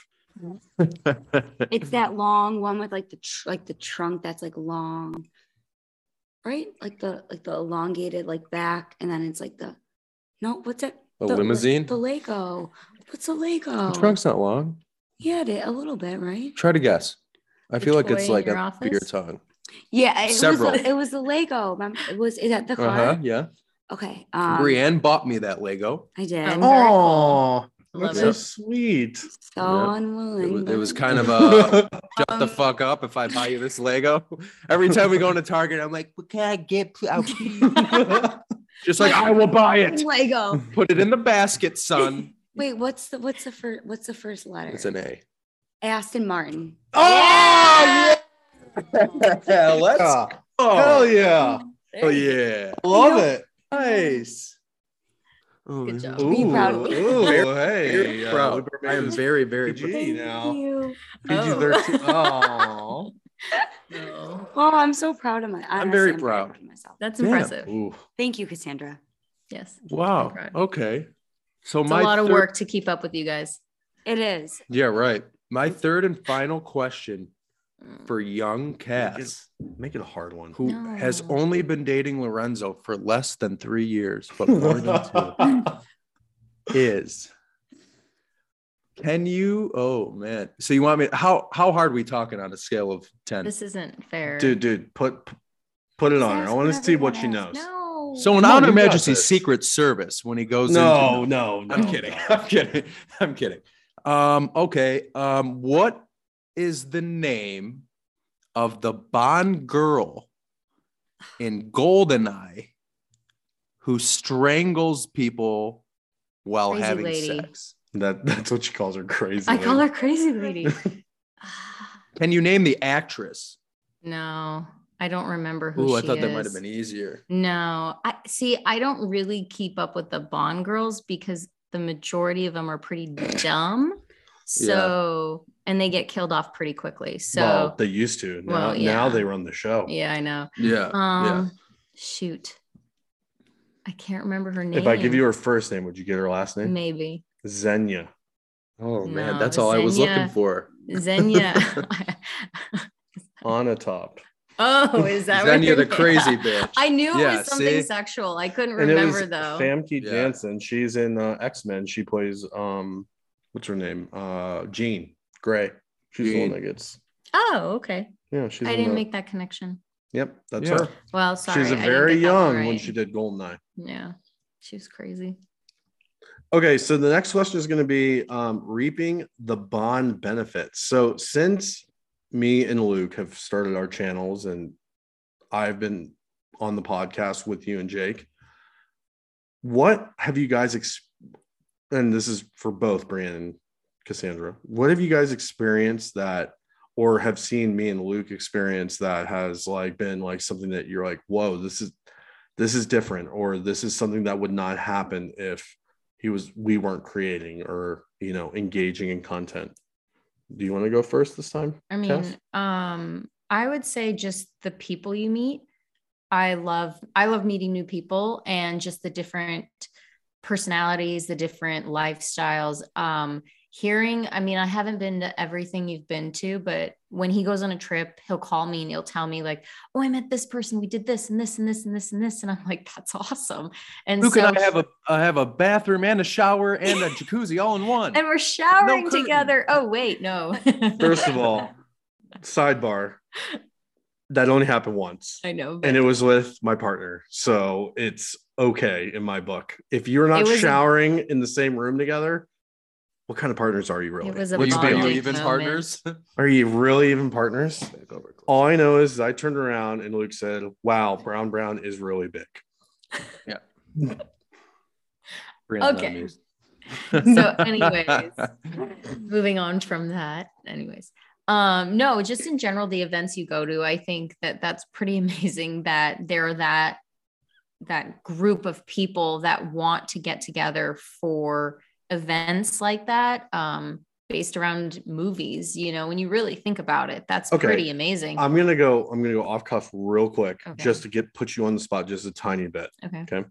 It's that long one with like the tr- like the trunk that's like long, right? Like the like the elongated like back, and then it's like the no, what's it? A The- limousine? The Lego. What's a Lego? The trunk's not long. Yeah, it- a little bit, right? Try to guess. I The feel like toy it's in like your a office? beer tongue. Yeah, it Several. was. The, it was the Lego. Remember, it was. Is that the car? Uh huh. Yeah. Okay. Um, Brienne bought me that Lego. I did. Oh. Very Oh, Love that's it. so sweet. So Yeah. unwilling. It was, it was but- kind of a shut the Um, fuck up if I buy you this Lego. Every time we go into Target, I'm like, what can I get? Oh, just like I will buy it. Lego. Put it in the basket, son. Wait, what's the what's the first what's the first letter? It's an A. Aston Martin. Oh, yeah. Let's Hell go. yeah. Oh yeah. Love it. Nice. Oh, Good job. Ooh, Be proud of me. ooh, Very- hey. Very uh, proud. we better make I am this very, very P G proud. now. you. P G thirteen. Oh. No. Oh, I'm so proud of my. I'm honestly, very proud. of myself. That's Yeah. impressive. Ooh. Thank you, Cassandra. Yes. Wow. I'm proud. Okay. So It's my a lot of third- work to keep up with you guys. It is. Yeah, right. My third and final question Mm. for young Make it, Cass, make it a hard one. who No. has only been dating Lorenzo for less than three years, but more than two, is can you? Oh man! So you want me? How how hard are we talking on a scale of ten? This isn't fair. Dude, dude, put put it Just on her. I ask want to whatever see you what wanna she ask. knows. No. So in Come on, Honor you got Majesty's this. Secret Service, when he goes No, into no, no. I'm kidding. I'm kidding. I'm kidding. Um, okay. Um, what is the name of the Bond girl in Goldeneye who strangles people while Crazy having lady. sex? That that's what she calls her crazy. I call lady. her crazy lady. Can you name the actress? No, I don't remember who Ooh, I she thought is. that might have been easier. No, I see. I don't really keep up with the Bond girls because the majority of them are pretty dumb. So, and they get killed off pretty quickly. So, well, they used to. Now, Well, now yeah. they run the show. yeah, I know. Yeah. Um, shoot, I can't remember her name. If I give you her first name, would you get her last name? maybe Xenia. yeah. Oh man, No, that's all I was looking Xenia. for. Xenia. On a top. Oh, is that Xenia what the her name- crazy bitch. I knew it Yeah, was something see? sexual. I couldn't And it remember was though. Famke Yeah. Janssen. She's in uh, X-Men. She plays um what's her name? Uh Jean Grey. She's the one Jean. that gets Oh, okay. yeah, she's I in didn't the- make that connection. Yep, that's Yeah. her. Well, sorry. She's I a didn't very get that one young when right. she did Goldeneye. Yeah, she was crazy. Okay, so the next question is going to be um, reaping the Bond benefits. So since me and Luke have started our channels and I've been on the podcast with you and Jake, what have you guys, ex- and this is for both Brian and Cassandra, what have you guys experienced that, or have seen me and Luke experience that has like been like something that you're like, whoa, this is, this is different, or this is something that would not happen if he was, we weren't creating or, you know, engaging in content. Do you want to go first this time? I mean, Cass? um, I would say just the people you meet. I love, I love meeting new people and just the different personalities, the different lifestyles. Um, hearing, I mean, I haven't been to everything you've been to, but when he goes on a trip, he'll call me and he'll tell me like, oh, I met this person. We did this and this and this and this and this. And I'm like, that's awesome. And Luke so and I have a I have a bathroom and a shower and a jacuzzi all in one. and we're showering No curtain. together. Oh, wait, no. First of all, sidebar, that only happened once. I know. But And it was with my partner. So it's okay in my book. If you're not It was a- showering in the same room together, what kind of partners are you really? It was a Will you be bonding even moment. partners? Are you really even partners? All I know is I turned around and Luke said, wow, Brown Brown is really big. Okay. So anyways, moving on from that, anyways. Um, no, just in general, the events you go to, I think that that's pretty amazing that there are that, that group of people that want to get together for events like that, um, based around movies. You know, when you really think about it, that's Okay. pretty amazing. I'm gonna go, I'm gonna go off cuff real quick Okay. just to get put you on the spot just a tiny bit. Okay. Okay.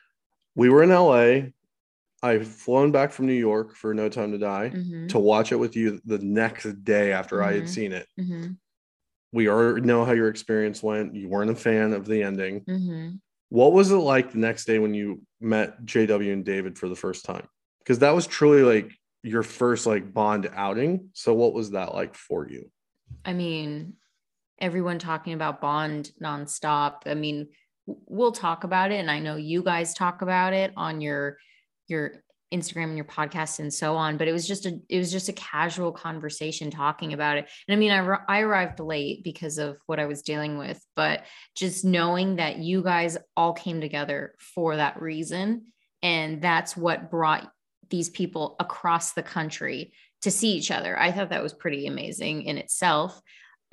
We were in L A. I've flown back from New York for No Time to Die Mhm. to watch it with you the next day after I had Mhm. seen it. Mhm. We already know how your experience went. You weren't a fan of the ending. Mhm. What was it like the next day when you met J W and David for the first time? Because that was truly like your first like Bond outing. So what was that like for you? I mean, everyone talking about Bond nonstop. I mean, w- we'll talk about it, and I know you guys talk about it on your your Instagram and your podcast and so on. But it was just a it was just a casual conversation talking about it. And I mean, I ar- I arrived late because of what I was dealing with, but just knowing that you guys all came together for that reason, and that's what brought these people across the country to see each other. I thought that was pretty amazing in itself.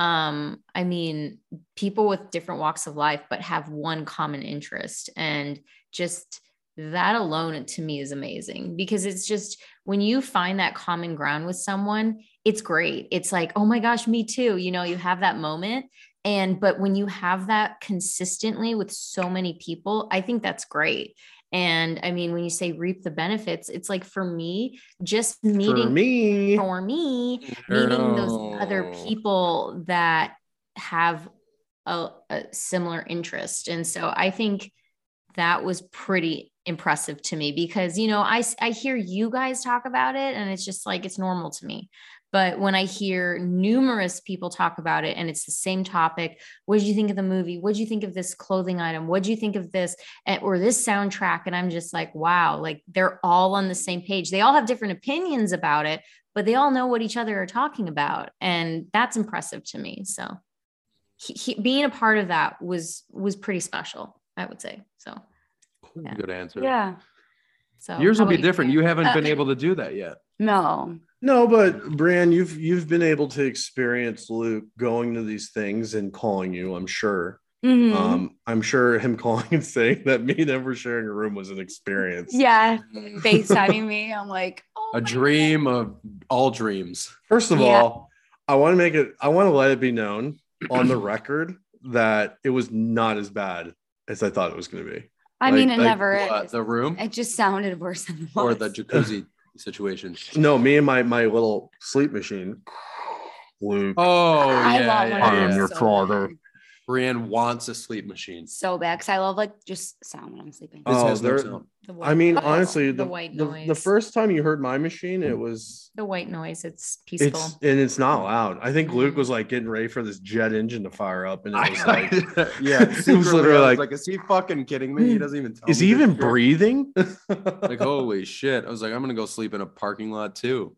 Um, I mean, people with different walks of life, but have one common interest. And just that alone to me is amazing, because it's just when you find that common ground with someone, it's great. It's like, oh my gosh, me too. You know, you have that moment. And, but when you have that consistently with so many people, I think that's great. And I mean, when you say reap the benefits, it's like for me, just meeting For me, for me, meeting those other No. people that have a, a similar interest. And so I think that was pretty impressive to me, because, you know, I, I hear you guys talk about it and it's just like, it's normal to me. But when I hear numerous people talk about it and it's the same topic, what did you think of the movie? What did you think of this clothing item? What did you think of this and, or this soundtrack? And I'm just like, wow, like they're all on the same page. They all have different opinions about it, but they all know what each other are talking about. And that's impressive to me. So he, he, being a part of that was, was pretty special, I would say. So, yeah. Good answer. Yeah. so Yours how will be about different. You haven't Uh, been able to do that yet. No. no, but Brian, you've you've been able to experience Luke going to these things and calling you, I'm sure. Mhm. Um, I'm sure him calling and saying that me never sharing a room was an experience. Yeah. FaceTiming me. I'm like, oh A my dream of all dreams. First of Yeah. all, I want to make it, I want to let it be known on the record that it was not as bad as I thought it was going to be. I mean, Like- it like never What, is. the room It just sounded worse than it was. or the jacuzzi situation? No, me and my my little sleep machine. Luke, Oh, I yeah, want yeah, one I of am yeah. your so father. bad. Brienne wants a sleep machine. So bad, because I love like just sound when I'm sleeping. This Oh, has no there- sound. The I mean, Oh, honestly, the the, white the, noise. the first time you heard my machine, it was the white noise, it's peaceful. it's and it's not loud. I think Luke Mm. was like getting ready for this jet engine to fire up, and it was like, yeah, it was secretly, literally I was like- like, is he fucking kidding me? He doesn't even tell is me he this even shit. breathing? Like, holy shit. I was like, I'm gonna go sleep in a parking lot too.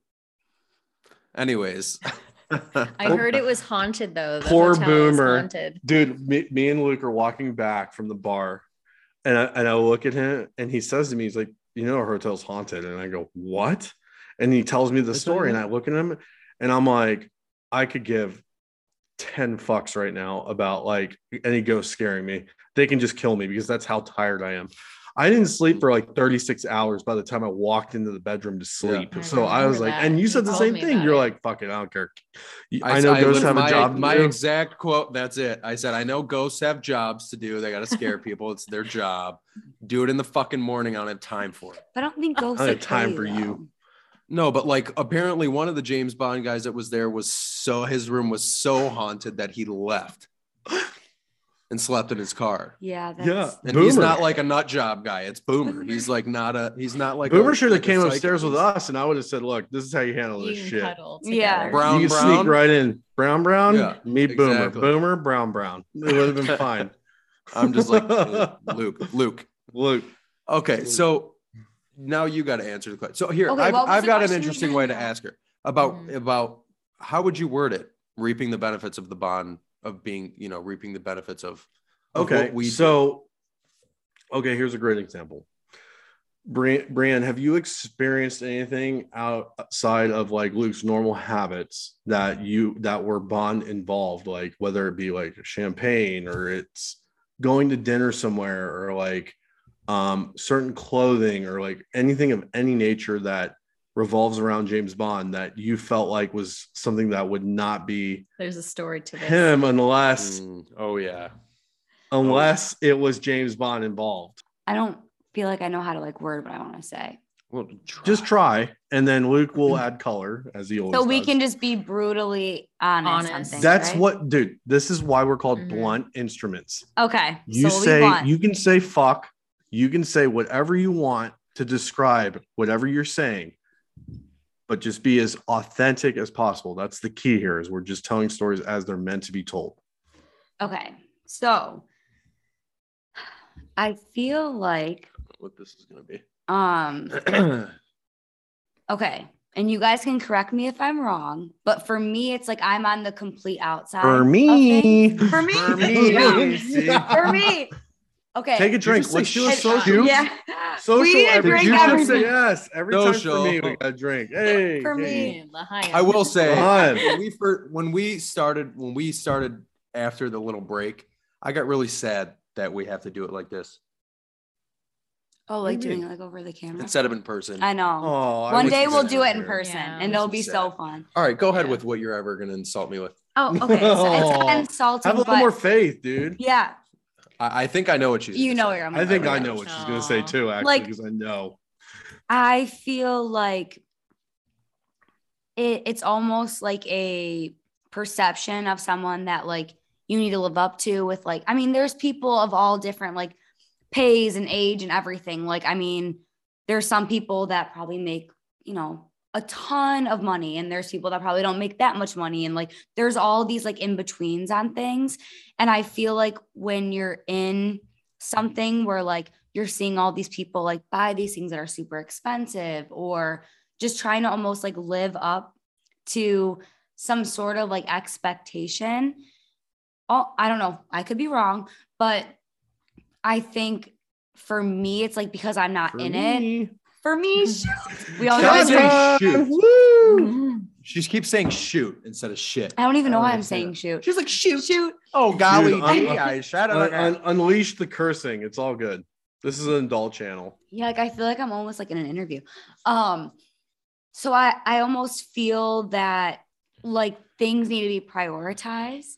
Anyways. I heard it was haunted though. The Poor hotel is boomer. haunted. Dude, me, me and Luke are walking back from the bar, and I, and I look at him, and he says to me, he's like, you know, our hotel's haunted. And I go, what? And he tells me the I tell story, you and I what. look at him, and I'm like, I could give ten fucks right now about like any ghost scaring me. They can just kill me because that's how tired I am. I didn't sleep for like thirty-six hours by the time I walked into the bedroom to sleep. I So I was remember like, that. and you You said the told same me thing. about You're it. like, fuck it, I don't care. I, I, know I ghosts lit- have my, a job. to My do. exact quote. That's it. I said, I know ghosts have jobs to do. They got to scare people. It's their job. Do it in the fucking morning. I don't have time for it. But I don't think ghosts I are have time for you. No, but like apparently one of the James Bond guys that was there was so his room was so haunted that he left and slept in his car. Yeah, that's, Yeah. And Boomer. he's not like a nut job guy. It's Boomer. He's like not a. He's not like Boomer a, should have like a came psycho. upstairs with He's- us, and I would have said, "Look, this is how you handle You this can shit. cuddle Yeah. together. Brown, you can brown. sneak right in. Brown, brown. Yeah, meet Boomer. exactly. Boomer, brown, brown. It would have been fine. I'm just like Luke. Luke. Luke. Okay, so now you got to answer the question. So here, Okay, I've, what was I've the got an question interesting again? way to ask her about Mhm. about how would you word it? Reaping the benefits of the bond of being, you know, reaping the benefits of. of Okay, what we do. so okay, here's a great example. Bri- Brian, have you experienced anything outside of like Luke's normal habits that you that were bond involved, like whether it be like champagne or it's going to dinner somewhere or like um certain clothing or like anything of any nature that revolves around James Bond that you felt like was something that would not be There's a story to this. him unless Mm, oh yeah. unless it was James Bond involved. I don't feel like I know how to like word what I want to say. Well, try. Just try, and then Luke will add color as he always So we does. can just be brutally honest, on Honest. things, That's right? what, dude. This is why we're called Mhm. blunt instruments. Okay. You so we'll be say blunt. you can say fuck, you can say whatever you want to describe whatever you're saying, but just be as authentic as possible. That's the key here. Is we're just telling stories as they're meant to be told. Okay. So I feel like what this is gonna be. um okay. And you guys can correct me if I'm wrong, but for me, it's like I'm on the complete outside. For of me, things. For me. For me. For me. Okay. take a drink. just say Let's do a shit. social. Yeah. Social. We need a every- drink you every should say day. yes every time for Social. me. We got a drink. Hey, For hey. me. I will say Fun. when we first, when we started when we started after the little break, I got really sad that we have to do it like this Oh, What like do you doing mean? it like over the camera. instead of in person. I know. Oh, I One wish day you we'll guys do were it in here. person, Yeah. and it'll be Sad. so fun. All right, go ahead Yeah. with what you're ever gonna insult me with. Oh, okay. So it's Oh, kind of insulting, Have a little but more faith, dude. yeah, I, I think I know what she's. you gonna know say. where I'm. I think going I with know it. what she's gonna say Aw. too, actually, Like- because I know. I feel like it, it's almost like a perception of someone that like you need to live up to with like, I mean, there's people of all different like pays and age and everything. Like, I mean, there's some people that probably make, you know, a ton of money, and there's people that probably don't make that much money. And like, there's all these like in betweens on things. And I feel like when you're in something where like you're seeing all these people like buy these things that are super expensive, or just trying to almost like live up to some sort of like expectation. Oh, I don't know. I could be wrong, but I think for me, it's like because I'm not For in it. me. For me, shoot. We all Shut know up. it. Say shoot. Mhm. She keeps saying shoot instead of shit. I don't even know I why don't I'm saying understand. shoot. She's like shoot, shoot. Oh golly, Dude, un- gee, I shot it. Un- like un- that. unleash the cursing. It's all good. This is an adult channel. Yeah, like I feel like I'm almost like in an interview. Um, so I I almost feel that like things need to be prioritized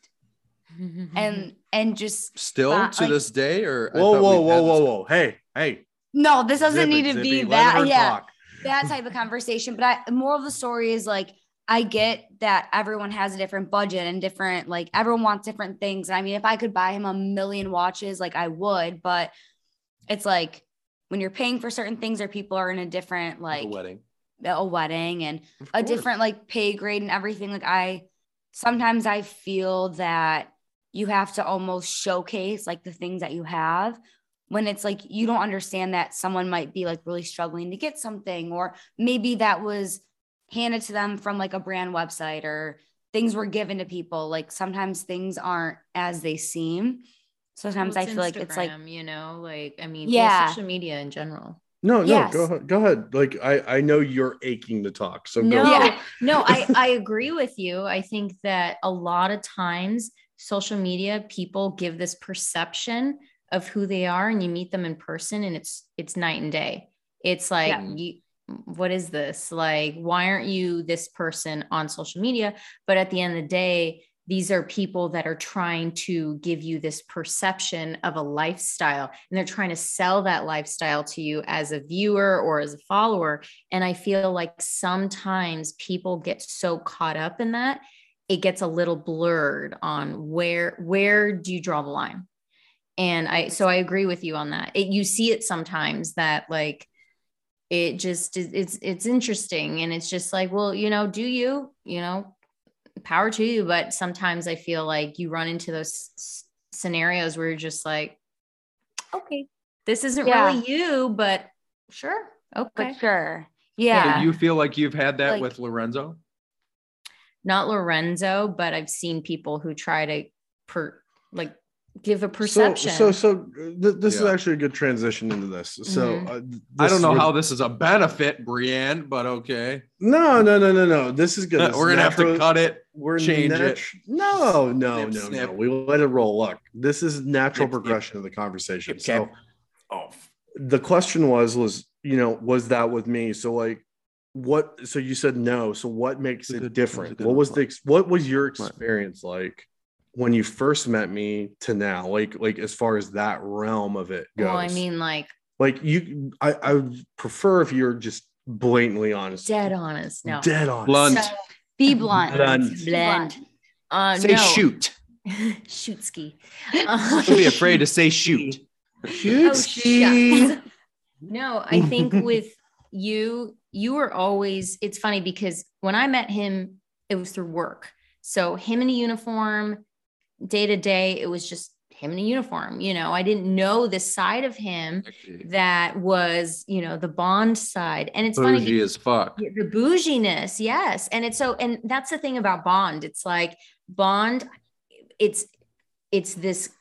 and and just Still But, to like- this day, or I Whoa, thought whoa, we've whoa, had whoa, this- whoa. Hey, hey. no, this doesn't Zip need it, to Zippy. be Let that. her Yeah. talk. that type of conversation. But I, more of the story is like, I get that everyone has a different budget and different, like everyone wants different things. And I mean, if I could buy him a million watches, like I would, but it's like when you're paying for certain things or people are in a different, Like like a wedding. a wedding and Of a course. different like pay grade and everything. Like I, sometimes I feel that you have to almost showcase like the things that you have, when it's like you don't understand that someone might be like really struggling to get something, or maybe that was handed to them from like a brand website, or things were given to people. Like sometimes things aren't as they seem. Sometimes Well, I feel like it's like, Instagram, you know, like I mean, Yeah. yeah, social media in general. No, no, Yes. go ahead. Go ahead. Like I, I know you're aching to talk. So No, go. Yeah. no, I, I agree with you. I think that a lot of times social media people give this perception of who they are and you meet them in person and it's, it's night and day. It's like, Yeah. you, what is this? Like, why aren't you this person on social media? But at the end of the day, these are people that are trying to give you this perception of a lifestyle, and they're trying to sell that lifestyle to you as a viewer or as a follower. And I feel like sometimes people get so caught up in that, it gets a little blurred on where, where do you draw the line? And I, so I agree with you on that. It, you see it sometimes that like, it just is, it's, it's interesting. And it's just like, well, you know, do you, you know, power to you. But sometimes I feel like you run into those s- scenarios where you're just like, okay, this isn't Yeah. really you, but sure. Okay. But sure. Do Yeah. you feel like you've had that Like- with Lorenzo? Not Lorenzo, but I've seen people who try to per like give a perception. So, so, so th- this is Yeah. actually a good transition into this. So, Mhm. uh, I this don't know would- how this is a benefit, Brienne, but okay. No, no, no, no, no. This is good. This We're is gonna have to natural- cut it. We're change it. natu- No, no, Snip, no, snip. no. We let it roll. Look, this is natural Snip, snip. progression of the conversation. Snip, So, snip. Oh, the question was, was you know, was that with me? So, like, what? So you said no. So, what makes It's a it good- different? it's a good What was one. the? ex- What was your experience like when you first met me to now? Like, like as far as that realm of it goes. well, I mean, like like you, I, I would prefer if you're just blatantly honest. dead honest. No. Dead honest. Blunt. So, be blunt. Blunt. Be Blend. Uh, say no. shoot. Shoot ski. Don't be afraid to say shoot. Oh, shucks. No, I think with you, you were always, it's funny because when I met him, it was through work. So him in a uniform, day to day, it was just him in a uniform. You know, I didn't know this side of him that was, you know, the Bond side. And it's funny. Bougie as fuck. Yeah, the bouginess, yes. And it's so, and that's the thing about Bond. It's like Bond, it's it's this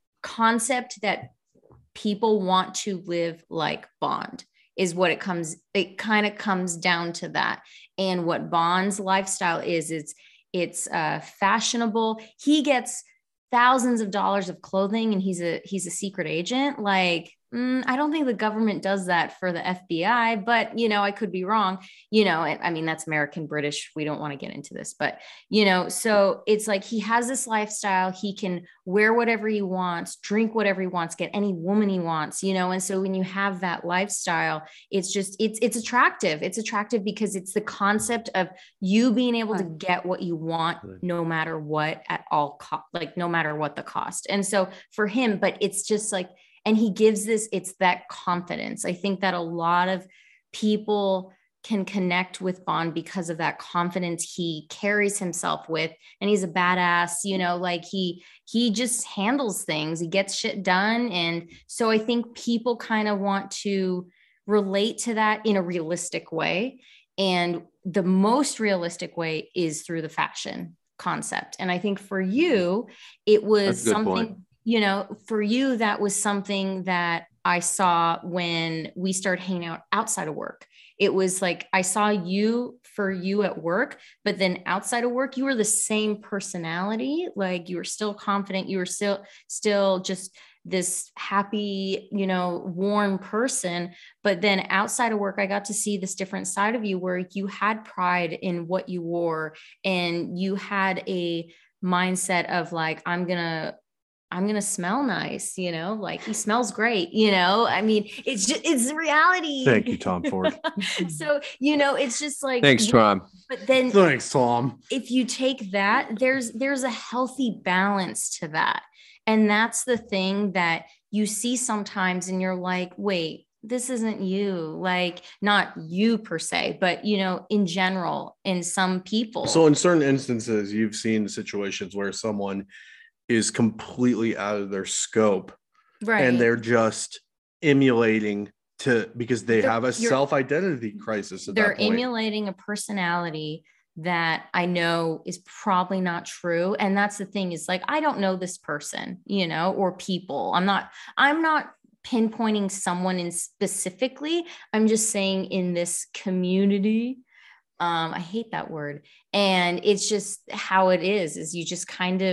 concept that people want to live like Bond is what it comes, it kind of comes down to that. And what Bond's lifestyle is, it's it's uh fashionable. He gets thousands of dollars of clothing and he's a he's a secret agent. Like, mm, I don't think the government does that for the F B I, but you know, I could be wrong. You know, I mean, that's American British. We don't want to get into this, but you know, so it's like he has this lifestyle. He can wear whatever he wants, drink whatever he wants, get any woman he wants, you know. And so when you have that lifestyle, it's just it's it's attractive. It's attractive because it's the concept of you being able to get what you want no matter what at all cost, like no matter what the cost. And so for him, but it's just like, and he gives this, it's that confidence. I think that a lot of people can connect with Bond because of that confidence he carries himself with. And he's a badass, you know, like he, he just handles things, he gets shit done. And so I think people kind of want to relate to that in a realistic way. And the most realistic way is through the fashion concept. And I think for you, it was That's a good something, point. you know, for you, that was something that I saw when we started hanging out outside of work. It was like, I saw you for you at work, but then outside of work, you were the same personality. Like you were still confident. You were still, still just this happy, you know, warm person. But then outside of work, I got to see this different side of you where you had pride in what you wore and you had a mindset of like, I'm going to, I'm going to smell nice, you know, like he smells great, you know, I mean, it's just, it's reality. Thank you, Tom Ford. So, you know, it's just like, Thanks, Tom. but then Thanks, Tom. if you take that, there's, there's a healthy balance to that. And that's the thing that you see sometimes and you're like, wait, this isn't you, like not you per se, but you know, in general, in some people. So in certain instances, you've seen situations where someone is completely out of their scope right. and they're just emulating to because they They're- have a you're- self-identity crisis at they're that point. emulating a personality that I know is probably not true. And that's the thing is like, I don't know this person, you know, or people. I'm not, I'm not pinpointing someone in specifically. I'm just saying in this community, um, I hate that word. And it's just how it is, is you just kind of,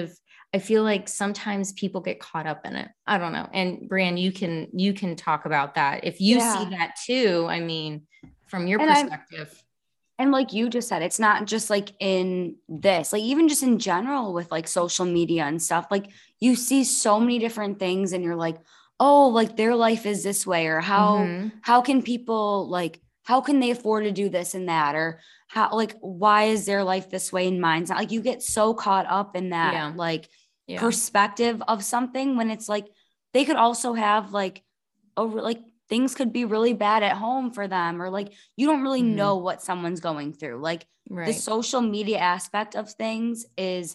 I feel like sometimes people get caught up in it. I don't know. And Brianne, you can, you can talk about that. If you Yeah. see that too, I mean, from your And I'm- perspective. And like you just said, it's not just like in this, like even just in general with like social media and stuff, like you see so many different things and you're like, oh, like their life is this way, or how, Mhm. how can people like, how can they afford to do this and that? Or how, like, why is their life this way and mine's not? Like you get so caught up in that, Yeah. like Yeah. perspective of something when it's like, they could also have like, a re- like, things could be really bad at home for them, or like you don't really Mhm. know what someone's going through. Like Right. the social media aspect of things is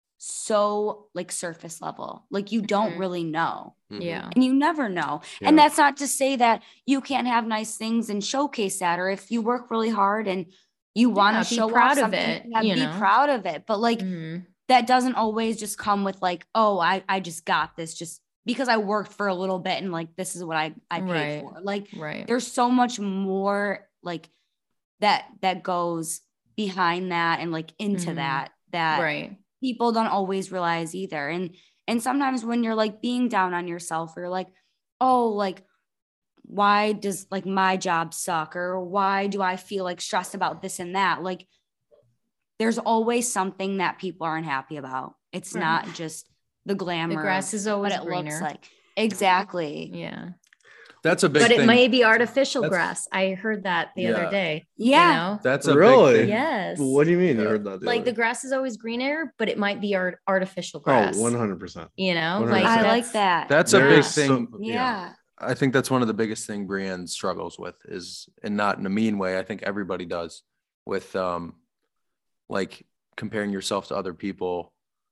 so like surface level. Like you don't Mhm. really know, Mhm. Yeah. and you never know. Yeah. And that's not to say that you can't have nice things and showcase that, or if you work really hard and you want Yeah, to be show proud off of something, it, yeah, you be know? proud of it. But like Mhm. that doesn't always just come with like, oh, I, I just got this just because I worked for a little bit and like this is what I, I paid Right. for. Like Right. there's so much more like that that goes behind that and like into Mhm. that that Right. people don't always realize either. And and sometimes when you're like being down on yourself, or you're like, oh, like why does like my job suck, or why do I feel like stressed about this and that? Like there's always something that people aren't happy about. It's Right. not just the glamour. The grass is always what it greener. looks like. Exactly. Yeah. That's a big But it thing. may be artificial That's- grass. I heard that the Yeah. other day. Yeah. You know? That's a Really? big thing. Yes. What do you mean? You Yeah. heard that? the Like other the grass is always greener, but it might be art- artificial day? grass. Oh, one hundred percent. You know, one hundred like percent. I like that's- that. That's a There big is thing. so- yeah. I think that's one of the biggest thing Brienne struggles with is, and not in a mean way. I think everybody does with, um, like comparing yourself to other people.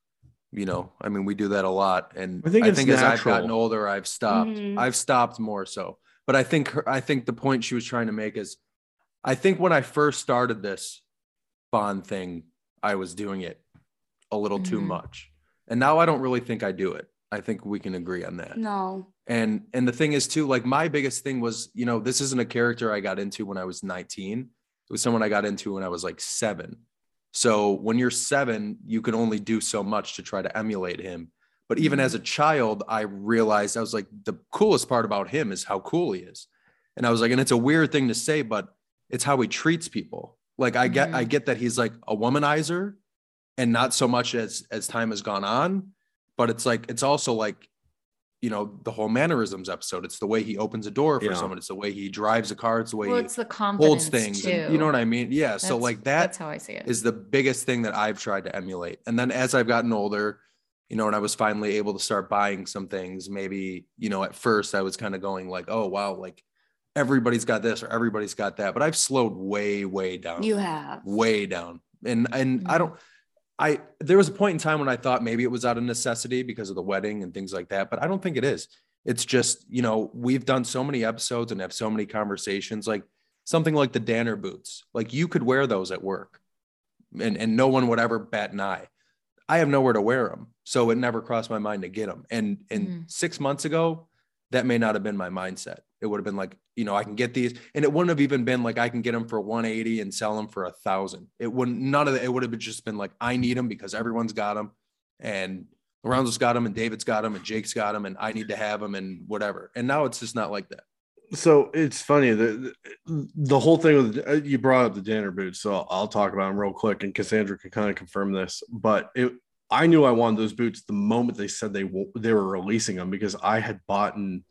You know, I mean, we do that a lot. And I think it's as I've natural. gotten older, I've stopped. Mhm. I've stopped more so. But I think her, I think the point she was trying to make is, I think when I first started this bond thing, I was doing it a little too Mhm. much. And now I don't really think I do it. I think we can agree on that. No. And and the thing is too, like my biggest thing was, you know, this isn't a character I got into when I was nineteen. It was someone I got into when I was like seven. So when you're seven, you can only do so much to try to emulate him. But even Mhm. as a child, I realized I was like, the coolest part about him is how cool he is. And I was like, and it's a weird thing to say, but it's how he treats people. Like I get, Mhm. I get that he's like a womanizer, and not so much as as time has gone on, but it's like, it's also like, you know, the whole mannerisms episode. It's the way he opens a door for Yeah. someone. It's the way he drives a car. It's the way Well, he it's the confidence holds things. too. And, you know what I mean? Yeah. so That's- like that That's how I see it. is the biggest thing that I've tried to emulate. And then as I've gotten older, you know, and I was finally able to start buying some things, maybe, you know, at first I was kind of going like, oh, wow, like everybody's got this or everybody's got that. But I've slowed way, way down. You have. way down. And and I Mhm. don't I there was a point in time when I thought maybe it was out of necessity because of the wedding and things like that, but I don't think it is. It's just, you know, we've done so many episodes and have so many conversations, like something like the Danner boots. Like you could wear those at work and, and no one would ever bat an eye. I have nowhere to wear them. So it never crossed my mind to get them. And and Mhm. six months ago, that may not have been my mindset. It would have been like, you know, I can get these, and it wouldn't have even been like I can get them for one eighty and sell them for a thousand. It wouldn't, none of it. It would have just been like, I need them because everyone's got them, and Lorenzo's got them, and David's got them, and Jake's got them, and I need to have them, and whatever. And now it's just not like that. So it's funny the the whole thing with uh, you brought up the Danner boots, so I'll talk about them real quick, and Cassandra can kind of confirm this. But it, I knew I wanted those boots the moment they said they w- they were releasing them, because I had bought in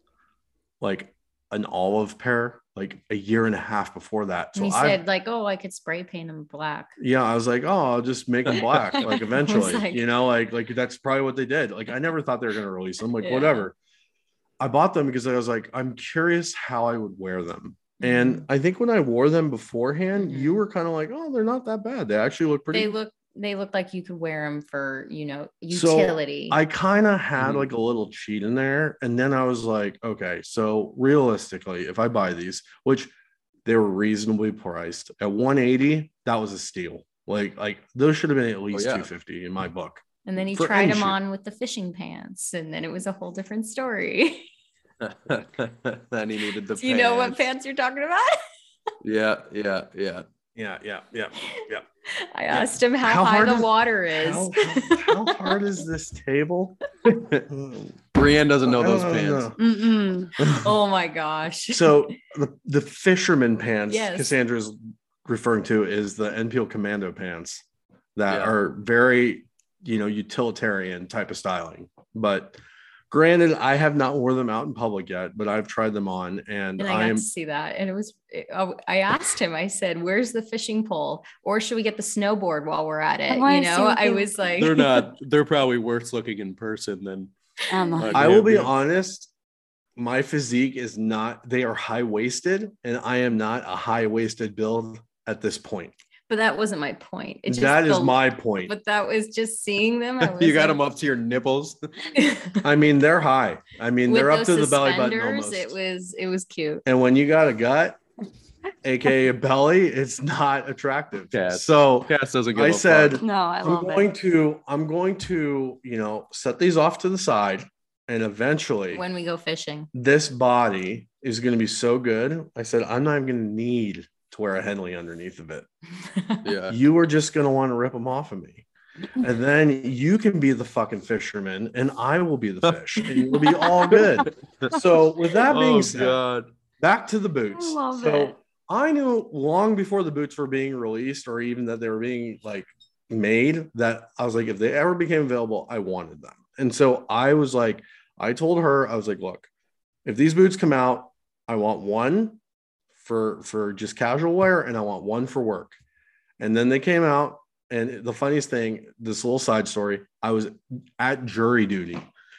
like an olive pair like a year and a half before that. So And he I said like, oh, I could spray paint them black. yeah, I was like, oh, I'll just make them black, like eventually, like- you know, like like that's probably what they did. Like I never thought they were gonna release them, like Yeah. whatever. I bought them because I was like, I'm curious how I would wear them. And Mhm. I think when I wore them beforehand, Mhm. you were kind of like, oh, they're not that bad. They actually look pretty. They look they look like you could wear them for, you know, So, utility. I kind of had Mhm. like a little cheat in there. And then I was like, okay, so realistically, if I buy these, which they were reasonably priced at one eighty, that was a steal. Like, like those should have been at least yeah. two fifty in my book. and then he for tried any them shoe. on with the fishing pants, and then it was a whole different story. Then he needed the Do you know what pants. pants you're talking about? Yeah, yeah, yeah. Yeah, yeah, yeah, yeah. I asked him how, How high hard the is- water is. How, how, how hard is this table? Brienne doesn't know those I don't pans. know. Mm-mm. Oh my gosh. So the, the fisherman pants Yes. Cassandra's referring to is the N P L Commando pants that Yeah. are very, you know, utilitarian type of styling. But granted, I have not worn them out in public yet, but I've tried them on, and, And I I got am to see that. And it was, it- I I asked him, I said, where's the fishing pole? Or should we get the snowboard while we're at it? wanna You see know, what I they was like, They're not. They're probably worse looking in person than. Um, Uh, I will be Yeah. honest, my physique is not, they are high waisted, and I am not a high waisted build at this point. but that wasn't my point. It just That is the- my point. But that was just seeing them. I was You got like- them up to your nipples. I mean, they're high. I mean, With they're up those to the belly button suspenders, almost. It was, it was cute. And when you got a gut, aka a belly, it's not attractive. Yeah. So Cass doesn't give I a said, fuck. no, I I'm love going it. to, I'm going to, you know, set these off to the side, and eventually When we go fishing. this body is going to be so good. I said, I'm not even going to need to wear a Henley underneath of it. Yeah. You are just going to want to rip them off of me. And then you can be the fucking fisherman, and I will be the fish, and it'll be all good. So with that being Oh said, God. back to the boots. I love so it. I knew long before the boots were being released, or even that they were being like made, that I was like, if they ever became available, I wanted them. And so I was like, I told her, I was like, look, if these boots come out, I want one for for just casual wear, and I want one for work. And then they came out, and the funniest thing, this little side story, I was at jury duty,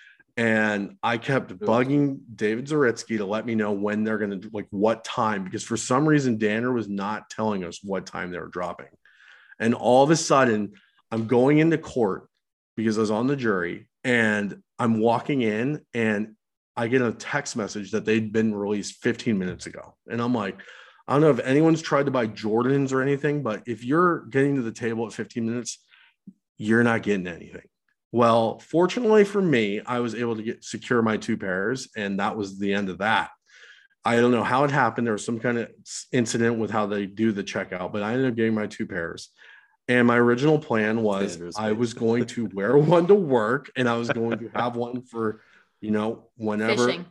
and I kept bugging David Zaritsky to let me know when they're going to, like, what time, because for some reason Danner was not telling us what time they were dropping. And all of a sudden I'm going into court because I was on the jury, and I'm walking in, and I get a text message that they'd been released fifteen minutes ago. And I'm like, I don't know if anyone's tried to buy Jordans or anything, but if you're getting to the table at fifteen minutes, you're not getting anything. Well, fortunately for me, I was able to get secure my two pairs, and that was the end of that. I don't know how it happened. There was some kind of incident with how they do the checkout, but I ended up getting my two pairs. And my original plan was Standards, I mate. was going to wear one to work, and I was going to have one for, you know, whenever. Fishing.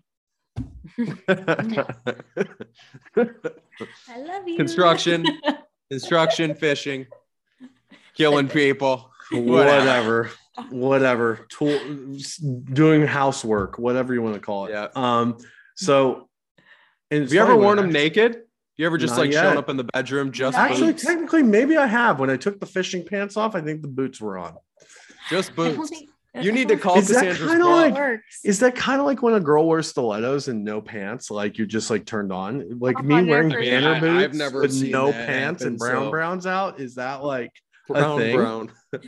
I love you. Construction, construction, fishing, killing people. whatever whatever tool, doing housework, whatever you want to call it. Yeah. Um so and Have you ever worn them naked? You ever just Not like yet. shown up in the bedroom just Actually, boots? technically, maybe I have. When I took the fishing pants off, I think the boots were on. Just I don't boots. think- You need to call Is that Cassandra's kinda blog. like- works. Is that kind of like when a girl wears stilettos and no pants, like you just like turned on, like Oh, me I've wearing never seen banner that. boots I've never with seen no that pants happen, and brown so- browns out? Is that like Brown, thing? brown.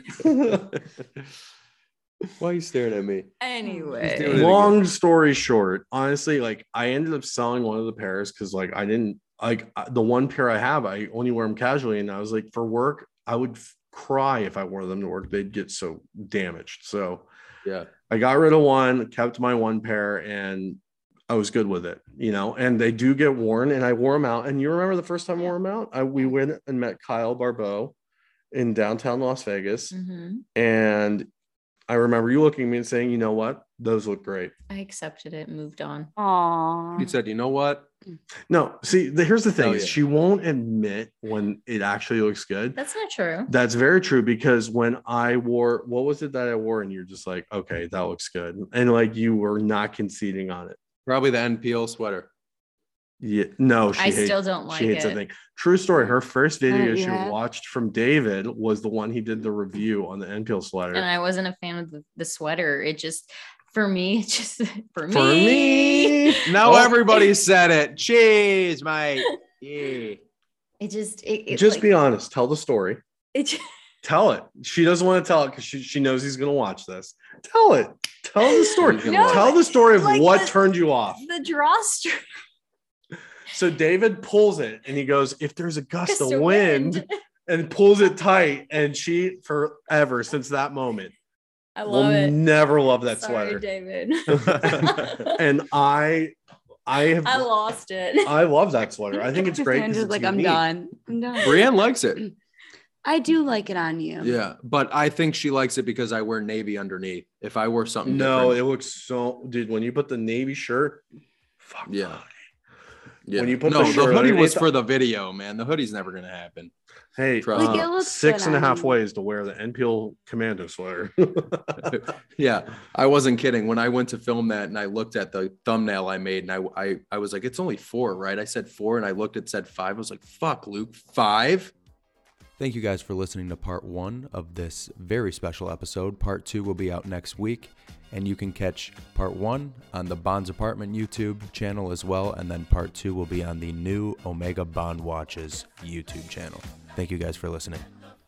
Why are you staring at me? Anyway. He's doing it long story short, honestly, like I ended up selling one of the pairs because like I didn't like I- the one pair I have, I only wear them casually, and I was like, for work, I would f- cry if I wore them to work. They'd get so damaged. So Yeah. I got rid of one, kept my one pair, and I was good with it, you know. And they do get worn, and I wore them out. And you remember the first time I wore them out? I we went and met Kyle Barbeau in downtown Las Vegas, Mhm. and I remember you looking at me and saying, "You know what? Those look great." I accepted it and moved on. Aw. He said, you know what? No, see, the, here's the thing: Oh, is yeah. she won't admit when it actually looks good. That's not true. That's very true, because when I wore, what was it that I wore, and you're just like, okay, that looks good, and like you were not conceding on it. Probably the N P L sweater. Yeah, no, she I hates, still don't like she hates it. that thing. True story. Her first video Alright, she yeah. watched from David was the one he did the review on the N P L sweater. And I wasn't a fan of the, the sweater. It just, for me, it just, for me. For me, Now Oh. everybody said it. Cheese, mate. Yeah. It just, it, it just like, be honest. Tell the story. it just, Tell it. She doesn't want to tell it because she, she knows he's going to watch this. Tell it. Tell the story. No, tell the story of like what the- turned you off. the drawstring. So David pulls it and he goes, if there's a gust of Gust of wind, wind. and pulls it tight. And she, forever since that moment, I will love it. never love that Sorry, sweater. David. And I, I have. I lost it. I love that sweater. I think it's great. 'cause Andrew's it's like, I'm unique. done. I'm done. Brienne likes it. I do like it on you. Yeah, but I think she likes it because I wear navy underneath. If I wore something No, different, it looks so. Dude, when you put the navy shirt, fuck yeah. no. Yeah. When you put no, the the, shirt hoodie underneath- was for the video, man. The hoodie's never gonna happen. Hey, Trust Like, me. it looks six good and a on half you. ways to wear the N P L commando sweater. Yeah, I wasn't kidding. When I went to film that and I looked at the thumbnail I made and I, I, I was like, it's only four, right? I said four and I looked at said five. I was like, fuck, Luke, five? Thank you guys for listening to part one of this very special episode. Part two will be out next week, and you can catch part one on the Bonds Apartment YouTube channel as well, and then part two will be on the new Omega Bond Watches YouTube channel. Thank you guys for listening.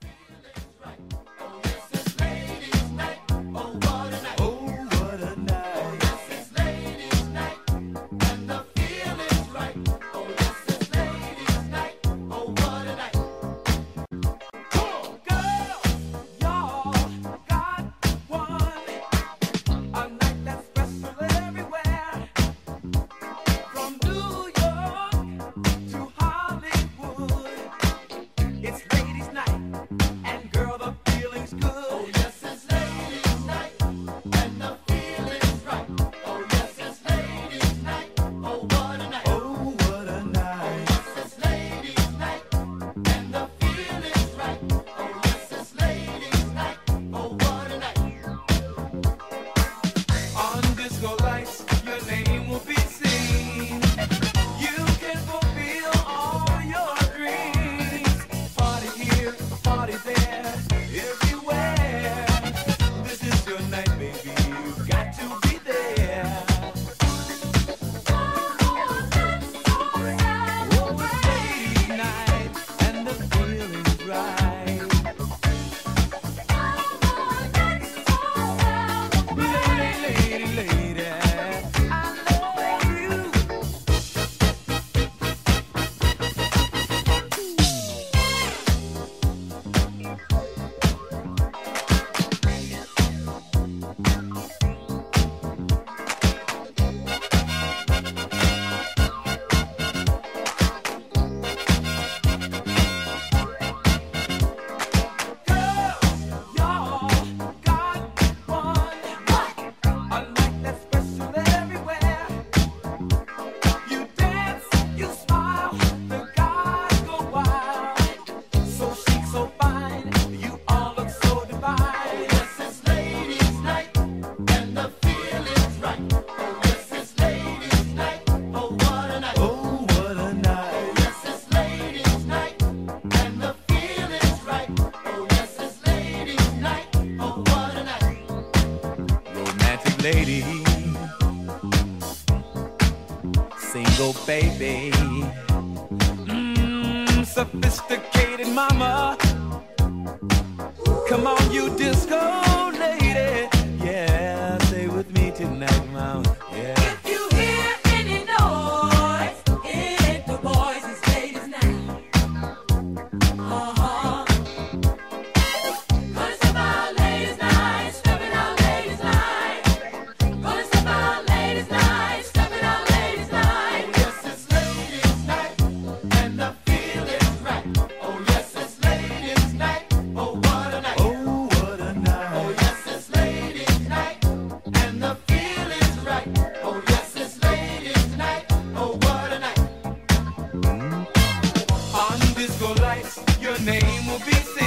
Lady, single baby, mm, sophisticated mama. Come on, you disco lady, yeah, stay with me tonight, mama. Yeah. If you hear any noise, it ain't the boys, it's ladies' night. Uh-huh. Gonna step out ladies' night, stepping out ladies' night. Gonna step out ladies' night, stepping out ladies' night. Yes, it's ladies' night, and the feeling's right. Oh, yes, it's ladies' night. Oh, what a night. Oh, what a night. Oh, yes, it's ladies' night, and the feeling's right. Oh, yes, it's ladies' night. Oh, what a night. On disco lights, your name will be